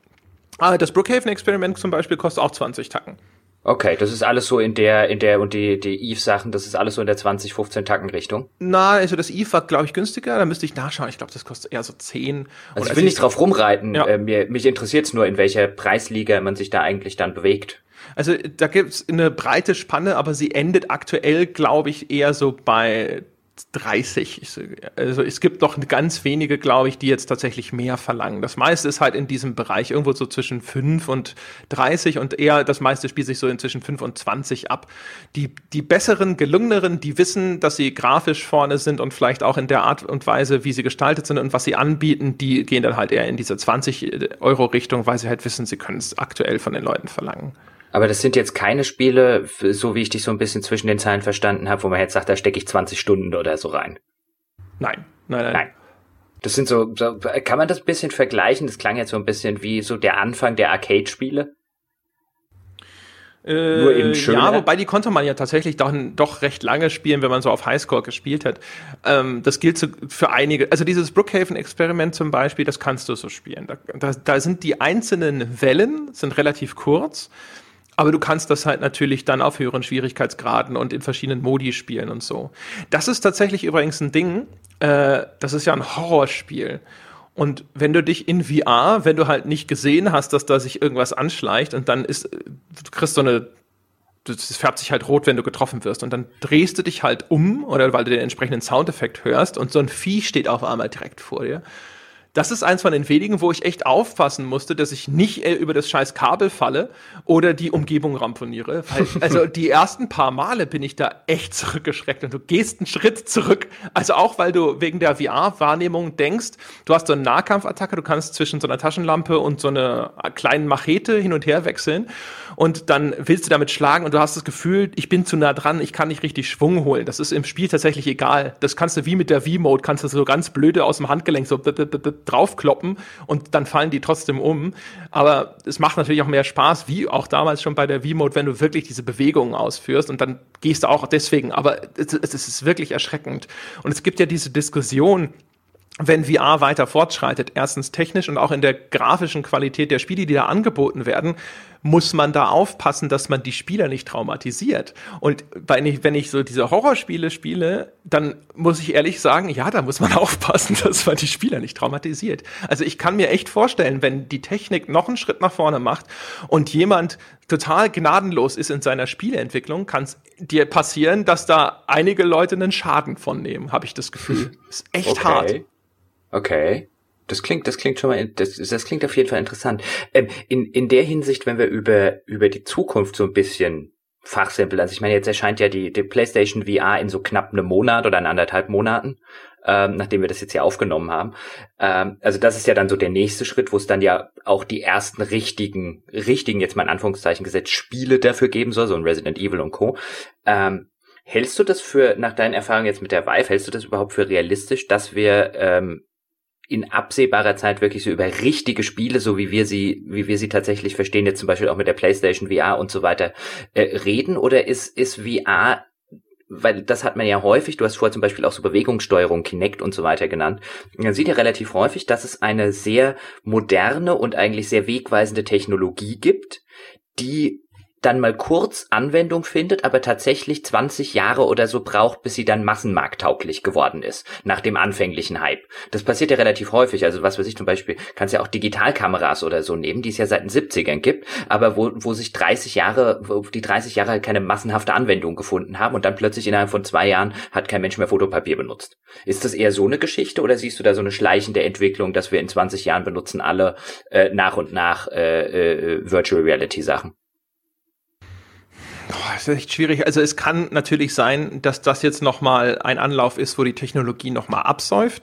Ah, das Brookhaven-Experiment zum Beispiel kostet auch zwanzig Tacken. Okay, das ist alles so in der, in der, und die, die Eve-Sachen, das ist alles so in der zwanzig, fünfzehn Tacken-Richtung? Na, also das Eve war, glaube ich, günstiger, da müsste ich nachschauen. Ich glaube, das kostet eher so zehn. Also ich will nicht drauf rumreiten, ja. äh, mir, mich interessiert's nur, in welcher Preisliga man sich da eigentlich dann bewegt. Also da gibt's eine breite Spanne, aber sie endet aktuell, glaube ich, eher so bei dreißig. Also es gibt noch ganz wenige, glaube ich, die jetzt tatsächlich mehr verlangen. Das meiste ist halt in diesem Bereich irgendwo so zwischen fünf und dreißig und eher das meiste spielt sich so inzwischen fünf und zwanzig ab. Die, die besseren, gelungeneren, die wissen, dass sie grafisch vorne sind und vielleicht auch in der Art und Weise, wie sie gestaltet sind und was sie anbieten, die gehen dann halt eher in diese zwanzig Euro Richtung, weil sie halt wissen, sie können es aktuell von den Leuten verlangen. Aber das sind jetzt keine Spiele, so wie ich dich so ein bisschen zwischen den Zeilen verstanden habe, wo man jetzt sagt, da stecke ich zwanzig Stunden oder so rein. Nein, nein, nein. Nein. Das sind so, so, kann man das ein bisschen vergleichen? Das klang jetzt so ein bisschen wie so der Anfang der Arcade-Spiele. Äh, Nur eben schöner. Ja, wobei die konnte man ja tatsächlich doch, doch recht lange spielen, wenn man so auf Highscore gespielt hat. Ähm, das gilt so für einige, also dieses Brookhaven-Experiment zum Beispiel, das kannst du so spielen. Da, da, da sind die einzelnen Wellen, sind relativ kurz, aber du kannst das halt natürlich dann auf höheren Schwierigkeitsgraden und in verschiedenen Modi spielen und so. Das ist tatsächlich übrigens ein Ding, äh, das ist ja ein Horrorspiel. Und wenn du dich in V R, wenn du halt nicht gesehen hast, dass da sich irgendwas anschleicht und dann ist, du kriegst so eine, das färbt sich halt rot, wenn du getroffen wirst und dann drehst du dich halt um oder weil du den entsprechenden Soundeffekt hörst und so ein Vieh steht auf einmal direkt vor dir. Das ist eins von den wenigen, wo ich echt aufpassen musste, dass ich nicht äh, über das scheiß Kabel falle oder die Umgebung ramponiere. Weil, also die ersten paar Male bin ich da echt zurückgeschreckt und du gehst einen Schritt zurück. Also auch, weil du wegen der V R-Wahrnehmung denkst, du hast so eine Nahkampfattacke, du kannst zwischen so einer Taschenlampe und so einer kleinen Machete hin und her wechseln und dann willst du damit schlagen und du hast das Gefühl, ich bin zu nah dran, ich kann nicht richtig Schwung holen. Das ist im Spiel tatsächlich egal. Das kannst du wie mit der V-Mode, kannst du so ganz blöde aus dem Handgelenk so draufkloppen und dann fallen die trotzdem um. Aber es macht natürlich auch mehr Spaß, wie auch damals schon bei der V-Mode, wenn du wirklich diese Bewegungen ausführst und dann gehst du auch deswegen. Aber es, es ist wirklich erschreckend. Und es gibt ja diese Diskussion, wenn V R weiter fortschreitet, erstens technisch und auch in der grafischen Qualität der Spiele, die da angeboten werden, muss man da aufpassen, dass man die Spieler nicht traumatisiert. Und wenn ich, wenn ich so diese Horrorspiele spiele, dann muss ich ehrlich sagen, ja, da muss man aufpassen, dass man die Spieler nicht traumatisiert. Also ich kann mir echt vorstellen, wenn die Technik noch einen Schritt nach vorne macht und jemand total gnadenlos ist in seiner Spieleentwicklung, kann es dir passieren, dass da einige Leute einen Schaden von nehmen, habe ich das Gefühl. Ist echt okay. hart. Okay. Das klingt, das klingt schon mal, das, das klingt auf jeden Fall interessant. Ähm, in, in der Hinsicht, wenn wir über, über die Zukunft so ein bisschen fachsimpeln, also ich meine, jetzt erscheint ja die, die PlayStation V R in so knapp einem Monat oder in anderthalb Monaten, ähm, nachdem wir das jetzt hier aufgenommen haben. Ähm, also das ist ja dann so der nächste Schritt, wo es dann ja auch die ersten richtigen, richtigen, jetzt mal in Anführungszeichen gesetzt, Spiele dafür geben soll, so ein Resident Evil und Co. Ähm, Hältst du das für, nach deinen Erfahrungen jetzt mit der Vive, hältst du das überhaupt für realistisch, dass wir ähm, in absehbarer Zeit wirklich so über richtige Spiele, so wie wir sie, wie wir sie tatsächlich verstehen, jetzt zum Beispiel auch mit der PlayStation V R und so weiter, äh, reden? Oder ist, ist V R, weil das hat man ja häufig, du hast vorher zum Beispiel auch so Bewegungssteuerung, Kinect und so weiter genannt, man sieht ja relativ häufig, dass es eine sehr moderne und eigentlich sehr wegweisende Technologie gibt, die dann mal kurz Anwendung findet, aber tatsächlich zwanzig Jahre oder so braucht, bis sie dann massenmarkttauglich geworden ist, nach dem anfänglichen Hype. Das passiert ja relativ häufig, also was weiß ich zum Beispiel, kannst ja auch Digitalkameras oder so nehmen, die es ja seit den siebzigern gibt, aber wo wo sich dreißig Jahre, wo die dreißig Jahre halt keine massenhafte Anwendung gefunden haben und dann plötzlich innerhalb von zwei Jahren hat kein Mensch mehr Fotopapier benutzt. Ist das eher so eine Geschichte oder siehst du da so eine schleichende Entwicklung, dass wir in zwanzig Jahren benutzen alle äh, nach und nach äh, äh, Virtual Reality Sachen? Oh, das ist echt schwierig. Also es kann natürlich sein, dass das jetzt nochmal ein Anlauf ist, wo die Technologie nochmal absäuft.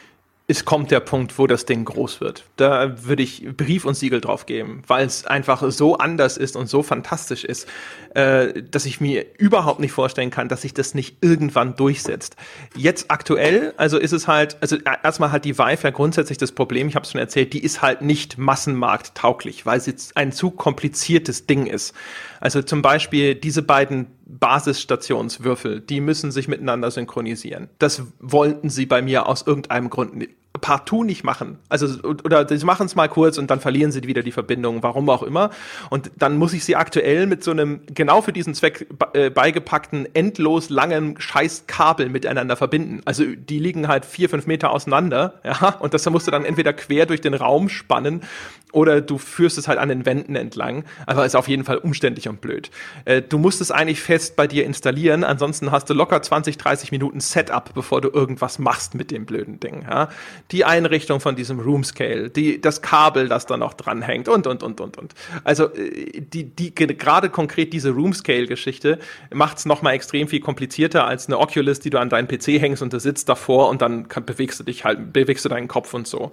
Es kommt der Punkt, wo das Ding groß wird. Da würde ich Brief und Siegel drauf geben, weil es einfach so anders ist und so fantastisch ist, äh, dass ich mir überhaupt nicht vorstellen kann, dass sich das nicht irgendwann durchsetzt. Jetzt aktuell, also ist es halt, also erstmal hat die Vive ja grundsätzlich das Problem, ich habe es schon erzählt, die ist halt nicht massenmarkttauglich, weil es jetzt ein zu kompliziertes Ding ist. Also zum Beispiel diese beiden Basisstationswürfel, die müssen sich miteinander synchronisieren. Das wollten sie bei mir aus irgendeinem Grund partout nicht machen. Also, oder sie machen es mal kurz und dann verlieren sie wieder die Verbindung, warum auch immer. Und dann muss ich sie aktuell mit so einem genau für diesen Zweck äh, beigepackten, endlos langen Scheißkabel miteinander verbinden. Also die liegen halt vier, fünf Meter auseinander, ja, und das musst du dann entweder quer durch den Raum spannen oder du führst es halt an den Wänden entlang. Aber ist auf jeden Fall umständlich und blöd. Äh, du musst es eigentlich fest bei dir installieren, ansonsten hast du locker zwanzig, dreißig Minuten Setup, bevor du irgendwas machst mit dem blöden Ding, ja. Die Einrichtung von diesem Room Scale, die, das Kabel, das da noch dranhängt und, und, und, und, und. Also, die, die, gerade konkret diese Room Scale Geschichte macht's noch mal extrem viel komplizierter als eine Oculus, die du an deinen P C hängst und du sitzt davor und dann kann, bewegst du dich halt, bewegst du deinen Kopf und so.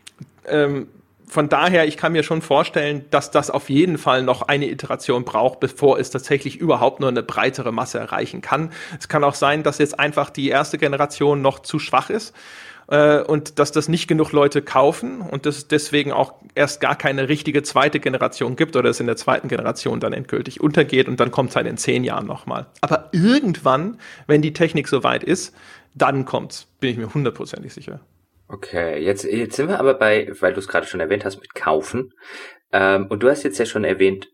Ähm, Von daher, ich kann mir schon vorstellen, dass das auf jeden Fall noch eine Iteration braucht, bevor es tatsächlich überhaupt nur eine breitere Masse erreichen kann. Es kann auch sein, dass jetzt einfach die erste Generation noch zu schwach ist äh, und dass das nicht genug Leute kaufen und dass es deswegen auch erst gar keine richtige zweite Generation gibt oder es in der zweiten Generation dann endgültig untergeht und dann kommt es halt in zehn Jahren nochmal. Aber irgendwann, wenn die Technik soweit ist, dann kommt's, bin ich mir hundertprozentig sicher. Okay, jetzt, jetzt sind wir aber bei, weil du es gerade schon erwähnt hast, mit Kaufen. Ähm, und du hast jetzt ja schon erwähnt,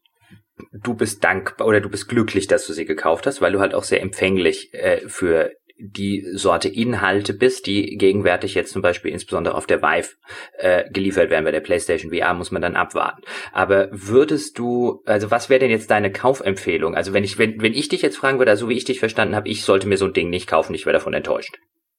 du bist dankbar oder du bist glücklich, dass du sie gekauft hast, weil du halt auch sehr empfänglich äh, für die Sorte Inhalte bist, die gegenwärtig jetzt zum Beispiel insbesondere auf der Vive äh, geliefert werden. Bei der PlayStation V R muss man dann abwarten. Aber würdest du, also was wäre denn jetzt deine Kaufempfehlung? Also wenn ich, wenn, wenn ich dich jetzt fragen würde, also so wie ich dich verstanden habe, ich sollte mir so ein Ding nicht kaufen, ich wäre davon enttäuscht.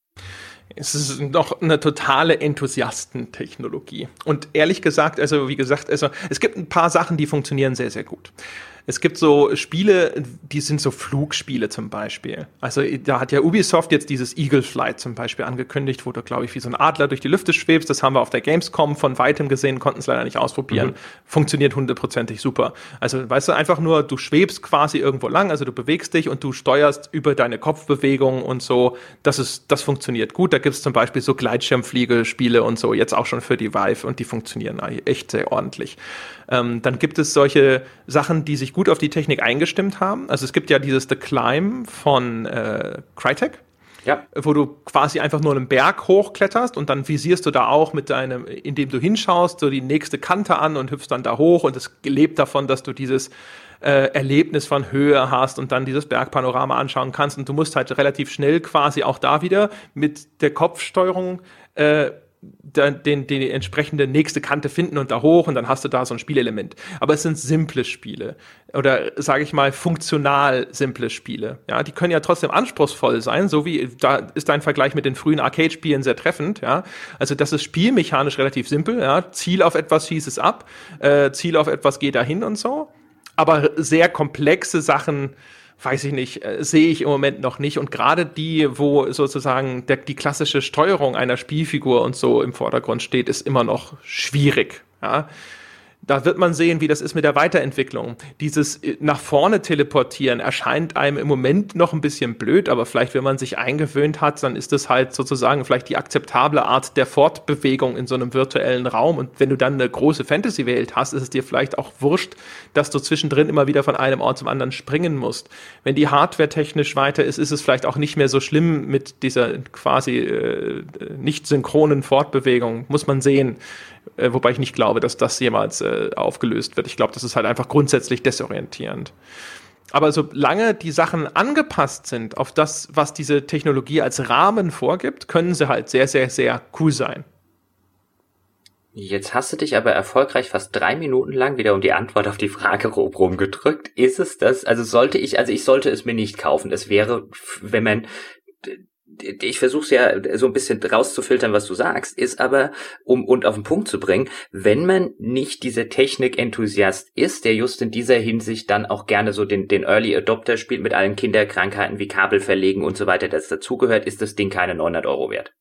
Es ist noch eine totale Enthusiastentechnologie. Und ehrlich gesagt, also wie gesagt, also es gibt ein paar Sachen, die funktionieren sehr, sehr gut. Es gibt so Spiele, die sind so Flugspiele zum Beispiel. Also da hat ja Ubisoft jetzt dieses Eagle Flight zum Beispiel angekündigt, wo du, glaube ich, wie so ein Adler durch die Lüfte schwebst. Das haben wir auf der Gamescom von weitem gesehen, konnten es leider nicht ausprobieren. Mhm. Funktioniert hundertprozentig super. Also weißt du, einfach nur, du schwebst quasi irgendwo lang, also du bewegst dich und du steuerst über deine Kopfbewegung und so. Das ist, das funktioniert gut. Da gibt es zum Beispiel so Gleitschirmfliegespiele und so, jetzt auch schon für die Vive und die funktionieren echt sehr ordentlich. Ähm, dann gibt es solche Sachen, die sich gut auf die Technik eingestimmt haben. Also es gibt ja dieses The Climb von äh, Crytek, ja, wo du quasi einfach nur einen Berg hochkletterst und dann visierst du da auch mit deinem, indem du hinschaust, so die nächste Kante an und hüpfst dann da hoch und es lebt davon, dass du dieses äh, Erlebnis von Höhe hast und dann dieses Bergpanorama anschauen kannst und du musst halt relativ schnell quasi auch da wieder mit der Kopfsteuerung äh, Den, den, die entsprechende nächste Kante finden und da hoch und dann hast du da so ein Spielelement. Aber es sind simple Spiele oder sage ich mal funktional simple Spiele. Ja, die können ja trotzdem anspruchsvoll sein, so wie da ist dein Vergleich mit den frühen Arcade-Spielen sehr treffend. Ja, also das ist spielmechanisch relativ simpel. Ja, Ziel auf etwas schieß es ab, äh, Ziel auf etwas geht dahin und so. Aber sehr komplexe Sachen, weiß ich nicht, äh, sehe ich im Moment noch nicht. Und gerade die, wo sozusagen der, die klassische Steuerung einer Spielfigur und so im Vordergrund steht, ist immer noch schwierig. Ja? Da wird man sehen, wie das ist mit der Weiterentwicklung. Dieses nach vorne teleportieren erscheint einem im Moment noch ein bisschen blöd, aber vielleicht, wenn man sich eingewöhnt hat, dann ist das halt sozusagen vielleicht die akzeptable Art der Fortbewegung in so einem virtuellen Raum. Und wenn du dann eine große Fantasy-Welt hast, ist es dir vielleicht auch wurscht, dass du zwischendrin immer wieder von einem Ort zum anderen springen musst. Wenn die Hardware technisch weiter ist, ist es vielleicht auch nicht mehr so schlimm mit dieser quasi äh, nicht synchronen Fortbewegung. Muss man sehen. Äh, wobei ich nicht glaube, dass das jemals äh, aufgelöst wird. Ich glaube, das ist halt einfach grundsätzlich desorientierend. Aber solange die Sachen angepasst sind auf das, was diese Technologie als Rahmen vorgibt, können sie halt sehr, sehr, sehr cool sein. Jetzt hast du dich aber erfolgreich fast drei Minuten lang wieder um die Antwort auf die Frage rumgedrückt. Ist es das? Also sollte ich, also ich sollte es mir nicht kaufen. Es wäre, wenn man... Ich versuche es ja so ein bisschen rauszufiltern, was du sagst, ist aber, um und auf den Punkt zu bringen, wenn man nicht dieser Technik-Enthusiast ist, der just in dieser Hinsicht dann auch gerne so den, den Early Adopter spielt mit allen Kinderkrankheiten wie Kabel verlegen und so weiter, das dazugehört, ist das Ding keine neunhundert Euro wert.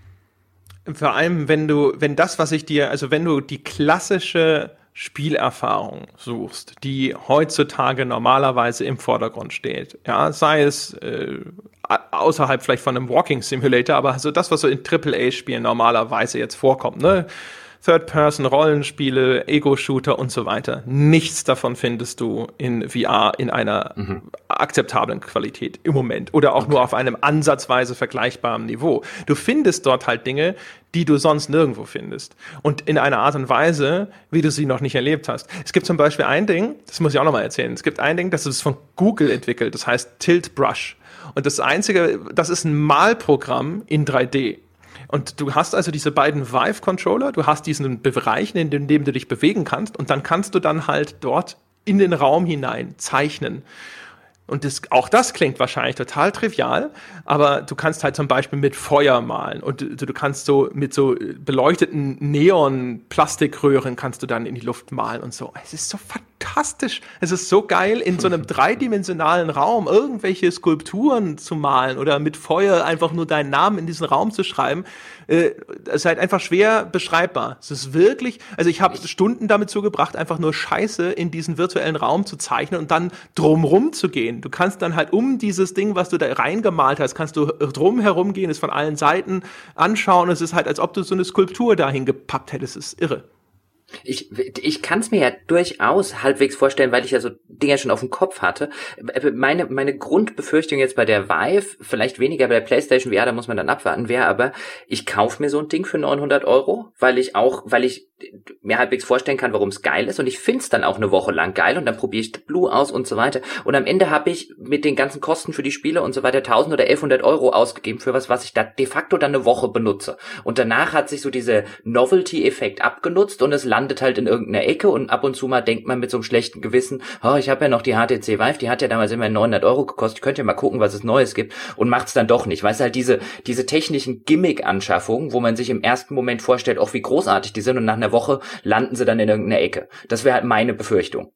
Vor allem, wenn du, wenn das, was ich dir, also wenn du die klassische Spielerfahrung suchst, die heutzutage normalerweise im Vordergrund steht, ja, sei es äh, außerhalb vielleicht von einem Walking Simulator, aber so das, was so in Triple A Spielen normalerweise jetzt vorkommt, ne? Third-Person, Rollenspiele, Ego-Shooter und so weiter. Nichts davon findest du in V R in einer mhm. akzeptablen Qualität im Moment oder auch okay. nur auf einem ansatzweise vergleichbaren Niveau. Du findest dort halt Dinge, die du sonst nirgendwo findest. Und in einer Art und Weise, wie du sie noch nicht erlebt hast. Es gibt zum Beispiel ein Ding, das muss ich auch noch mal erzählen, es gibt ein Ding, das ist von Google entwickelt, das heißt Tilt Brush. Und das einzige, das ist ein Malprogramm in drei D. Und du hast also diese beiden Vive-Controller, du hast diesen Bereich, in dem du dich bewegen kannst, und dann kannst du dann halt dort in den Raum hinein zeichnen. Und das, auch das klingt wahrscheinlich total trivial, aber du kannst halt zum Beispiel mit Feuer malen und du, du kannst so mit so beleuchteten Neon-Plastikröhren kannst du dann in die Luft malen und so. Es ist so fantastisch. Es ist so geil, in so einem dreidimensionalen Raum irgendwelche Skulpturen zu malen oder mit Feuer einfach nur deinen Namen in diesen Raum zu schreiben. Es ist halt einfach schwer beschreibbar. Es ist wirklich, also ich habe Stunden damit zugebracht, einfach nur Scheiße in diesen virtuellen Raum zu zeichnen und dann drumrum zu gehen. Du kannst dann halt um dieses Ding, was du da reingemalt hast, kannst du drum herum gehen, es von allen Seiten anschauen. Es ist halt, als ob du so eine Skulptur dahin gepappt hättest. Es ist irre. Ich, ich kann es mir ja durchaus halbwegs vorstellen, weil ich ja so Dinger schon auf dem Kopf hatte. Meine, meine Grundbefürchtung jetzt bei der Vive, vielleicht weniger bei der PlayStation V R, da muss man dann abwarten, wäre aber, ich kaufe mir so ein Ding für neunhundert Euro, weil ich auch, weil ich mir halbwegs vorstellen kann, warum es geil ist, und ich find's dann auch eine Woche lang geil und dann probiere ich Blue aus und so weiter, und am Ende habe ich mit den ganzen Kosten für die Spiele und so weiter tausend oder elfhundert Euro ausgegeben für was, was ich da de facto dann eine Woche benutze, und danach hat sich so dieser Novelty-Effekt abgenutzt und es landet halt in irgendeiner Ecke, und ab und zu mal denkt man mit so einem schlechten Gewissen, oh, ich habe ja noch die H T C Vive, die hat ja damals immer neunhundert Euro gekostet, ich könnte ja mal gucken, was es Neues gibt, und macht's dann doch nicht. Weißt du, halt diese diese technischen Gimmick-Anschaffungen, wo man sich im ersten Moment vorstellt, auch wie großartig die sind, und nach einer Woche landen sie dann in irgendeiner Ecke. Das wäre halt meine Befürchtung.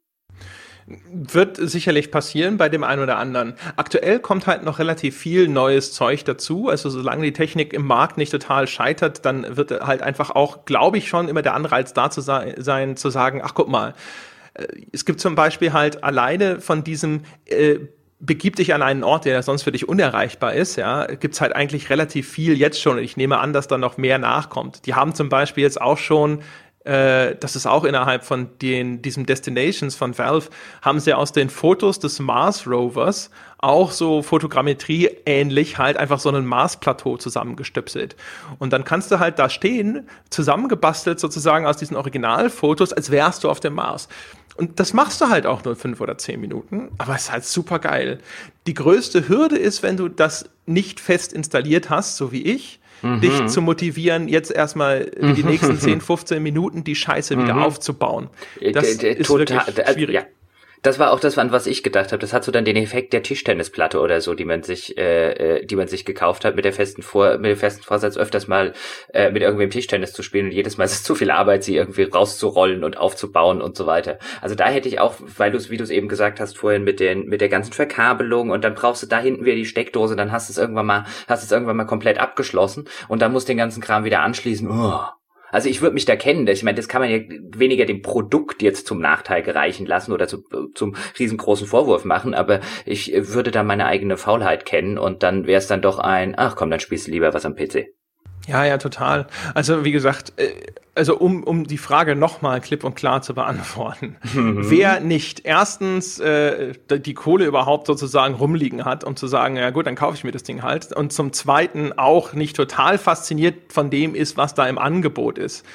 Wird sicherlich passieren bei dem einen oder anderen. Aktuell kommt halt noch relativ viel neues Zeug dazu. Also solange die Technik im Markt nicht total scheitert, dann wird halt einfach auch, glaube ich, schon immer der Anreiz da zu sein, zu sagen, ach guck mal, es gibt zum Beispiel halt alleine von diesem äh, begib dich an einen Ort, der sonst für dich unerreichbar ist, ja, gibt's halt eigentlich relativ viel jetzt schon, und ich nehme an, dass da noch mehr nachkommt. Die haben zum Beispiel jetzt auch schon, äh, das ist auch innerhalb von den diesem Destinations von Valve, haben sie aus den Fotos des Mars Rovers auch so Fotogrammetrie ähnlich halt einfach so einen Mars-Plateau zusammengestöpselt. Und dann kannst du halt da stehen, zusammengebastelt sozusagen aus diesen Originalfotos, als wärst du auf dem Mars. Und das machst du halt auch nur fünf oder zehn Minuten, aber es ist halt super geil. Die größte Hürde ist, wenn du das nicht fest installiert hast, so wie ich, mhm. dich zu motivieren, jetzt erstmal die nächsten zehn, fünfzehn Minuten die Scheiße wieder mhm. aufzubauen. Das ist Total, wirklich schwierig. Ja. Das war auch das, an was ich gedacht habe. Das hat so dann den Effekt der Tischtennisplatte oder so, die man sich, äh, die man sich gekauft hat, mit der festen Vor, mit dem festen Vorsatz, öfters mal äh, mit irgendwem Tischtennis zu spielen, und jedes Mal ist es zu viel Arbeit, sie irgendwie rauszurollen und aufzubauen und so weiter. Also da hätte ich auch, weil du es, wie du es eben gesagt hast vorhin, mit den, mit der ganzen Verkabelung, und dann brauchst du da hinten wieder die Steckdose, dann hast du es irgendwann mal, hast du es irgendwann mal komplett abgeschlossen, und dann musst du den ganzen Kram wieder anschließen. Oh. Also ich würde mich da kennen. Ich meine, das kann man ja weniger dem Produkt jetzt zum Nachteil gereichen lassen oder zu, zum riesengroßen Vorwurf machen, aber ich würde da meine eigene Faulheit kennen und dann wäre es dann doch ein, ach komm, dann spielst du lieber was am P C. Ja, ja, total. Also wie gesagt, also um um die Frage nochmal klipp und klar zu beantworten. Mhm. Wer nicht erstens äh, die Kohle überhaupt sozusagen rumliegen hat, um zu sagen, ja gut, dann kaufe ich mir das Ding halt. Und zum Zweiten auch nicht total fasziniert von dem ist, was da im Angebot ist,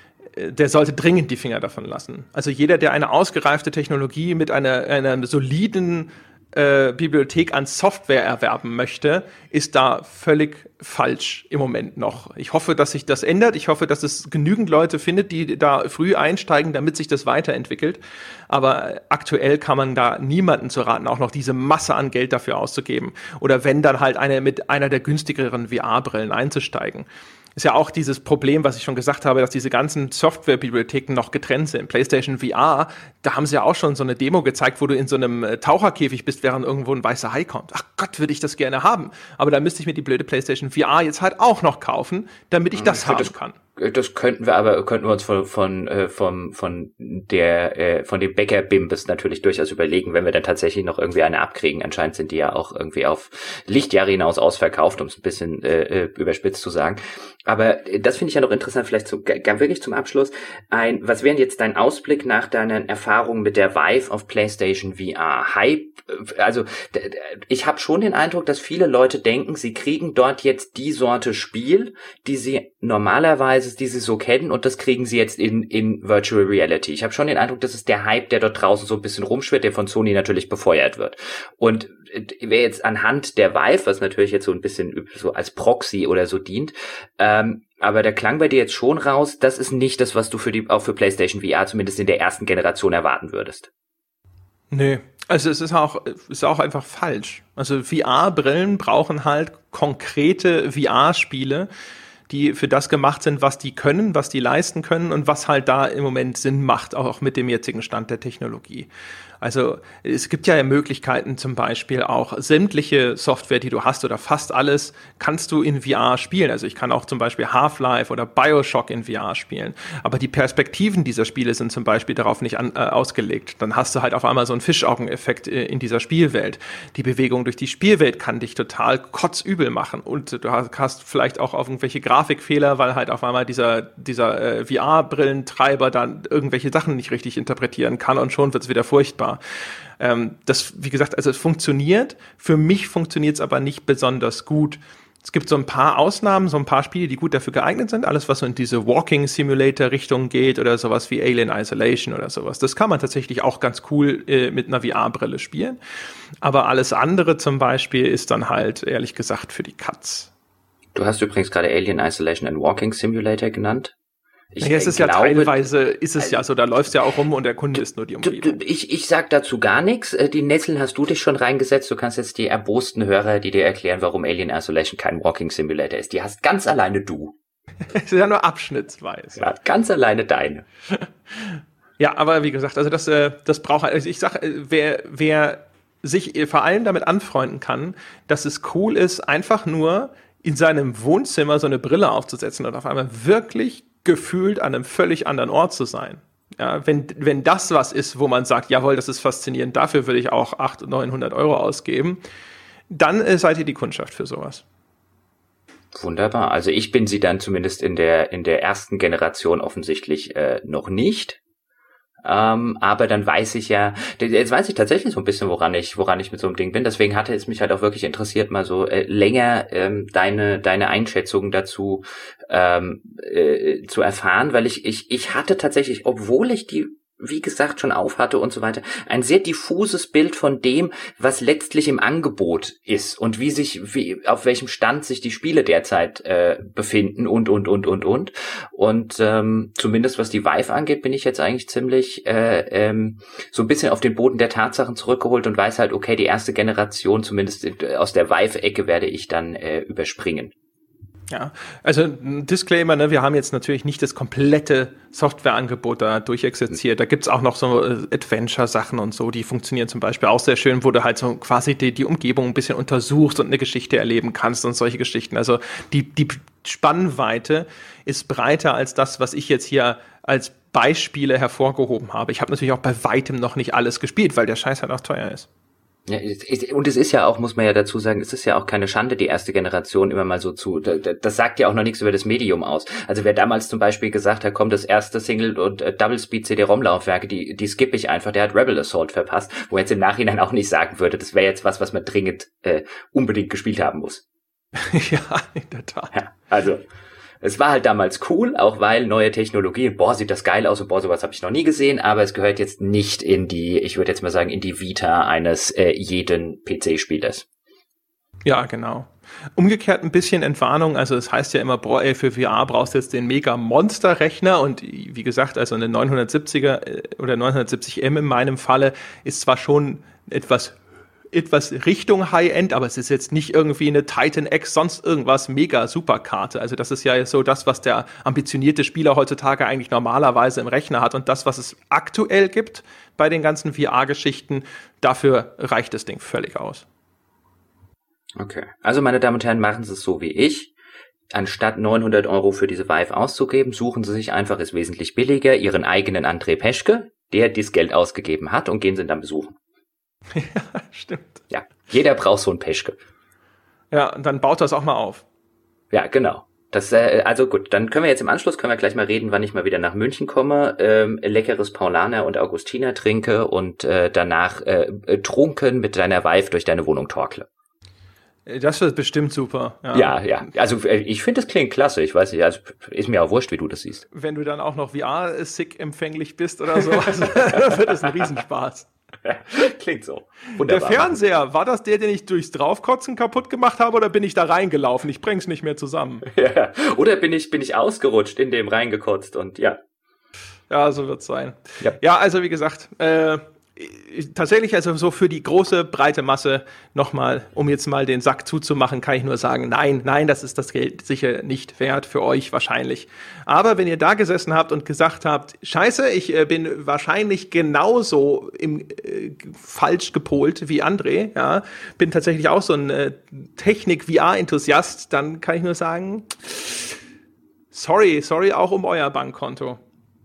der sollte dringend die Finger davon lassen. Also jeder, der eine ausgereifte Technologie mit einer, einer soliden Äh, Bibliothek an Software erwerben möchte, ist da völlig falsch im Moment noch. Ich hoffe, dass sich das ändert. Ich hoffe, dass es genügend Leute findet, die da früh einsteigen, damit sich das weiterentwickelt. Aber aktuell kann man da niemanden zu raten, auch noch diese Masse an Geld dafür auszugeben. Oder wenn, dann halt eine mit einer der günstigeren V R-Brillen einzusteigen. Ist ja auch dieses Problem, was ich schon gesagt habe, dass diese ganzen Softwarebibliotheken noch getrennt sind. PlayStation V R, da haben sie ja auch schon so eine Demo gezeigt, wo du in so einem Taucherkäfig bist, während irgendwo ein weißer Hai kommt. Ach Gott, würde ich das gerne haben. Aber da müsste ich mir die blöde PlayStation V R jetzt halt auch noch kaufen, damit ich das haben kann. Das könnten wir aber, könnten wir uns von, von, äh, von, von der, äh, von dem Bäcker-Bimbis natürlich durchaus überlegen, wenn wir dann tatsächlich noch irgendwie eine abkriegen. Anscheinend sind die ja auch irgendwie auf Lichtjahre hinaus ausverkauft, um es ein bisschen äh, überspitzt zu sagen. Aber das finde ich ja noch interessant, vielleicht so, ganz wirklich zum Abschluss. Ein, was wäre jetzt dein Ausblick nach deinen Erfahrungen mit der Vive auf PlayStation V R? Hype, also ich habe schon den Eindruck, dass viele Leute denken, sie kriegen dort jetzt die Sorte Spiel, die sie normalerweise, die sie so kennen, und das kriegen sie jetzt in in Virtual Reality. Ich habe schon den Eindruck, das ist der Hype, der dort draußen so ein bisschen rumschwirrt, der von Sony natürlich befeuert wird. Und wer jetzt anhand der Vive, was natürlich jetzt so ein bisschen so als Proxy oder so dient, ähm, aber der klang bei dir jetzt schon raus, das ist nicht das, was du für die auch für PlayStation V R zumindest in der ersten Generation erwarten würdest. Nee, also es ist auch, ist auch einfach falsch. Also V R-Brillen brauchen halt konkrete V R-Spiele, die für das gemacht sind, was die können, was die leisten können und was halt da im Moment Sinn macht, auch mit dem jetzigen Stand der Technologie. Also es gibt ja Möglichkeiten, zum Beispiel auch sämtliche Software, die du hast oder fast alles, kannst du in V R spielen. Also ich kann auch zum Beispiel Half-Life oder Bioshock in V R spielen. Aber die Perspektiven dieser Spiele sind zum Beispiel darauf nicht an, äh, ausgelegt. Dann hast du halt auf einmal so einen Fischaugeneffekt äh, in dieser Spielwelt. Die Bewegung durch die Spielwelt kann dich total kotzübel machen. Und du hast vielleicht auch irgendwelche Grafikfehler, weil halt auf einmal dieser, dieser äh, V R-Brillentreiber dann irgendwelche Sachen nicht richtig interpretieren kann und schon wird es wieder furchtbar. Ähm, das, wie gesagt, also es funktioniert. Für mich funktioniert es aber nicht besonders gut. Es gibt so ein paar Ausnahmen, so ein paar Spiele, die gut dafür geeignet sind. Alles, was so in diese Walking-Simulator-Richtung geht oder sowas wie Alien Isolation oder sowas. Das kann man tatsächlich auch ganz cool äh, mit einer V R-Brille spielen. Aber alles andere zum Beispiel ist dann halt, ehrlich gesagt, für die Katz. Du hast übrigens gerade Alien Isolation and Walking Simulator genannt. Ich ja, es ist glaube, ja teilweise, ist es ja so, da läufst du ja auch rum und der Kunde ist nur die Umgebung. Ich, ich sag dazu gar nichts. Die Nesseln hast du dich schon reingesetzt. Du kannst jetzt die erbosten Hörer, die dir erklären, warum Alien Isolation kein Walking Simulator ist. Die hast ganz alleine du. Es ist ja nur abschnittsweise. Ja, ganz alleine deine. Ja, aber wie gesagt, also das, das braucht, also ich sag, wer, wer sich vor allem damit anfreunden kann, dass es cool ist, einfach nur in seinem Wohnzimmer so eine Brille aufzusetzen und auf einmal wirklich gefühlt an einem völlig anderen Ort zu sein. Ja, wenn, wenn das was ist, wo man sagt, jawohl, das ist faszinierend, dafür würde ich auch achthundert, neunhundert Euro ausgeben, dann äh, seid ihr die Kundschaft für sowas. Wunderbar. Also ich bin sie dann zumindest in der, in der ersten Generation offensichtlich äh, noch nicht. Ähm, aber dann weiß ich ja, jetzt weiß ich tatsächlich so ein bisschen, woran ich, woran ich mit so einem Ding bin. Deswegen hatte es mich halt auch wirklich interessiert, mal so äh, länger ähm, deine, deine Einschätzungen dazu ähm, äh, zu erfahren, weil ich, ich, ich hatte tatsächlich, obwohl ich die, wie gesagt, schon aufhatte und so weiter, ein sehr diffuses Bild von dem, was letztlich im Angebot ist und wie sich, wie, auf welchem Stand sich die Spiele derzeit äh, befinden und, und, und, und, und. Und ähm, zumindest was die Vive angeht, bin ich jetzt eigentlich ziemlich äh, ähm, so ein bisschen auf den Boden der Tatsachen zurückgeholt und weiß halt, okay, die erste Generation, zumindest aus der Vive-Ecke, werde ich dann äh, überspringen. Ja, also ein Disclaimer, ne, wir haben jetzt natürlich nicht das komplette Softwareangebot da durchexerziert. Da gibt's auch noch so Adventure-Sachen und so, die funktionieren zum Beispiel auch sehr schön, wo du halt so quasi die, die Umgebung ein bisschen untersuchst und eine Geschichte erleben kannst und solche Geschichten. Also die, die Spannweite ist breiter als das, was ich jetzt hier als Beispiele hervorgehoben habe. Ich habe natürlich auch bei weitem noch nicht alles gespielt, weil der Scheiß halt auch teuer ist. Ja, und es ist ja auch, muss man ja dazu sagen, es ist ja auch keine Schande, die erste Generation immer mal so zu, das sagt ja auch noch nichts über das Medium aus. Also wer damals zum Beispiel gesagt hat, komm, das erste Single- und Double-Speed-C D-ROM-Laufwerke, die, die skippe ich einfach, der hat Rebel Assault verpasst, wo jetzt im Nachhinein auch nicht sagen würde, das wäre jetzt was, was man dringend äh, unbedingt gespielt haben muss. Ja, in der Tat. Ja, also es war halt damals cool, auch weil neue Technologie, boah, sieht das geil aus und boah, sowas habe ich noch nie gesehen, aber es gehört jetzt nicht in die, ich würde jetzt mal sagen, in die Vita eines äh, jeden P C-Spielers. Ja, genau. Umgekehrt ein bisschen Entwarnung, also es heißt ja immer, boah, ey, für V R brauchst du jetzt den Mega-Monster-Rechner und wie gesagt, also eine neunhundertsiebziger oder neunhundertsiebzig M in meinem Falle ist zwar schon etwas etwas Richtung High-End, aber es ist jetzt nicht irgendwie eine Titan X, sonst irgendwas mega Superkarte. Also das ist ja so das, was der ambitionierte Spieler heutzutage eigentlich normalerweise im Rechner hat. Und das, was es aktuell gibt bei den ganzen V R-Geschichten, dafür reicht das Ding völlig aus. Okay. Also meine Damen und Herren, machen Sie es so wie ich. Anstatt neunhundert Euro für diese Vive auszugeben, suchen Sie sich einfach, ist wesentlich billiger, Ihren eigenen André Peschke, der dieses Geld ausgegeben hat, und gehen Sie ihn dann besuchen. Ja, stimmt. Ja, jeder braucht so einen Peschke. Ja, und dann baut das auch mal auf. Ja, genau. Das, äh, also gut, dann können wir jetzt im Anschluss, können wir gleich mal reden, wann ich mal wieder nach München komme, ähm, leckeres Paulaner und Augustiner trinke und äh, danach äh, trunken mit deiner Vive durch deine Wohnung torkle. Das wird bestimmt super. Ja, ja. ja. Also äh, ich finde, das klingt klasse. Ich weiß nicht, also ist mir auch wurscht, wie du das siehst. Wenn du dann auch noch V R-Sick empfänglich bist oder so, also, wird es ein Riesenspaß. Klingt so. Wunderbar. Der Fernseher, war das der, den ich durchs Draufkotzen kaputt gemacht habe, oder bin ich da reingelaufen? Ich bring's nicht mehr zusammen. Ja. Oder bin ich, bin ich ausgerutscht, in dem reingekotzt und ja. Ja, so wird's sein. Ja, ja, also wie gesagt, äh, tatsächlich, also so für die große, breite Masse nochmal, um jetzt mal den Sack zuzumachen, kann ich nur sagen, nein, nein, das ist das Geld sicher nicht wert, für euch wahrscheinlich. Aber wenn ihr da gesessen habt und gesagt habt, scheiße, ich äh, bin wahrscheinlich genauso im, äh, falsch gepolt wie André, ja, bin tatsächlich auch so ein äh, Technik-V R-Enthusiast, dann kann ich nur sagen, sorry, sorry auch um euer Bankkonto.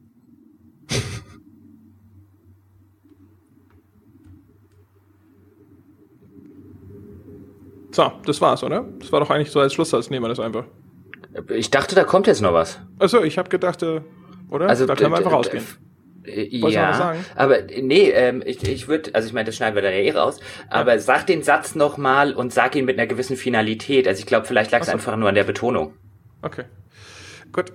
So, das war's, oder? Das war doch eigentlich so als Schlusssatz, nehmen wir das einfach. Ich dachte, da kommt jetzt noch was. Achso, ich habe gedacht, äh, oder? Also, da können wir einfach rausgehen. Äh, Wolltest ja, sagen? Aber nee, ähm, ich, ich würde, also ich meine, das schneiden wir dann ja eh raus, aber ja. Sag den Satz nochmal und sag ihn mit einer gewissen Finalität. Also ich glaube, vielleicht lag es einfach nur an der Betonung. Okay, gut.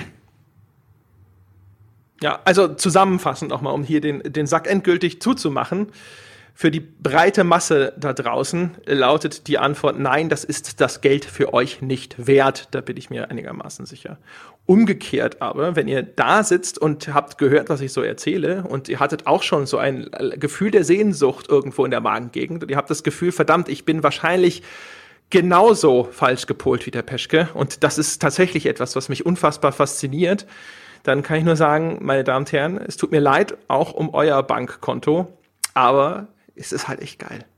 Ja, also zusammenfassend nochmal, um hier den, den Sack endgültig zuzumachen. Für die breite Masse da draußen lautet die Antwort, nein, das ist das Geld für euch nicht wert. Da bin ich mir einigermaßen sicher. Umgekehrt aber, wenn ihr da sitzt und habt gehört, was ich so erzähle, und ihr hattet auch schon so ein Gefühl der Sehnsucht irgendwo in der Magengegend, und ihr habt das Gefühl, verdammt, ich bin wahrscheinlich genauso falsch gepolt wie der Peschke, und das ist tatsächlich etwas, was mich unfassbar fasziniert, dann kann ich nur sagen, meine Damen und Herren, es tut mir leid, auch um euer Bankkonto, aber es ist halt echt geil.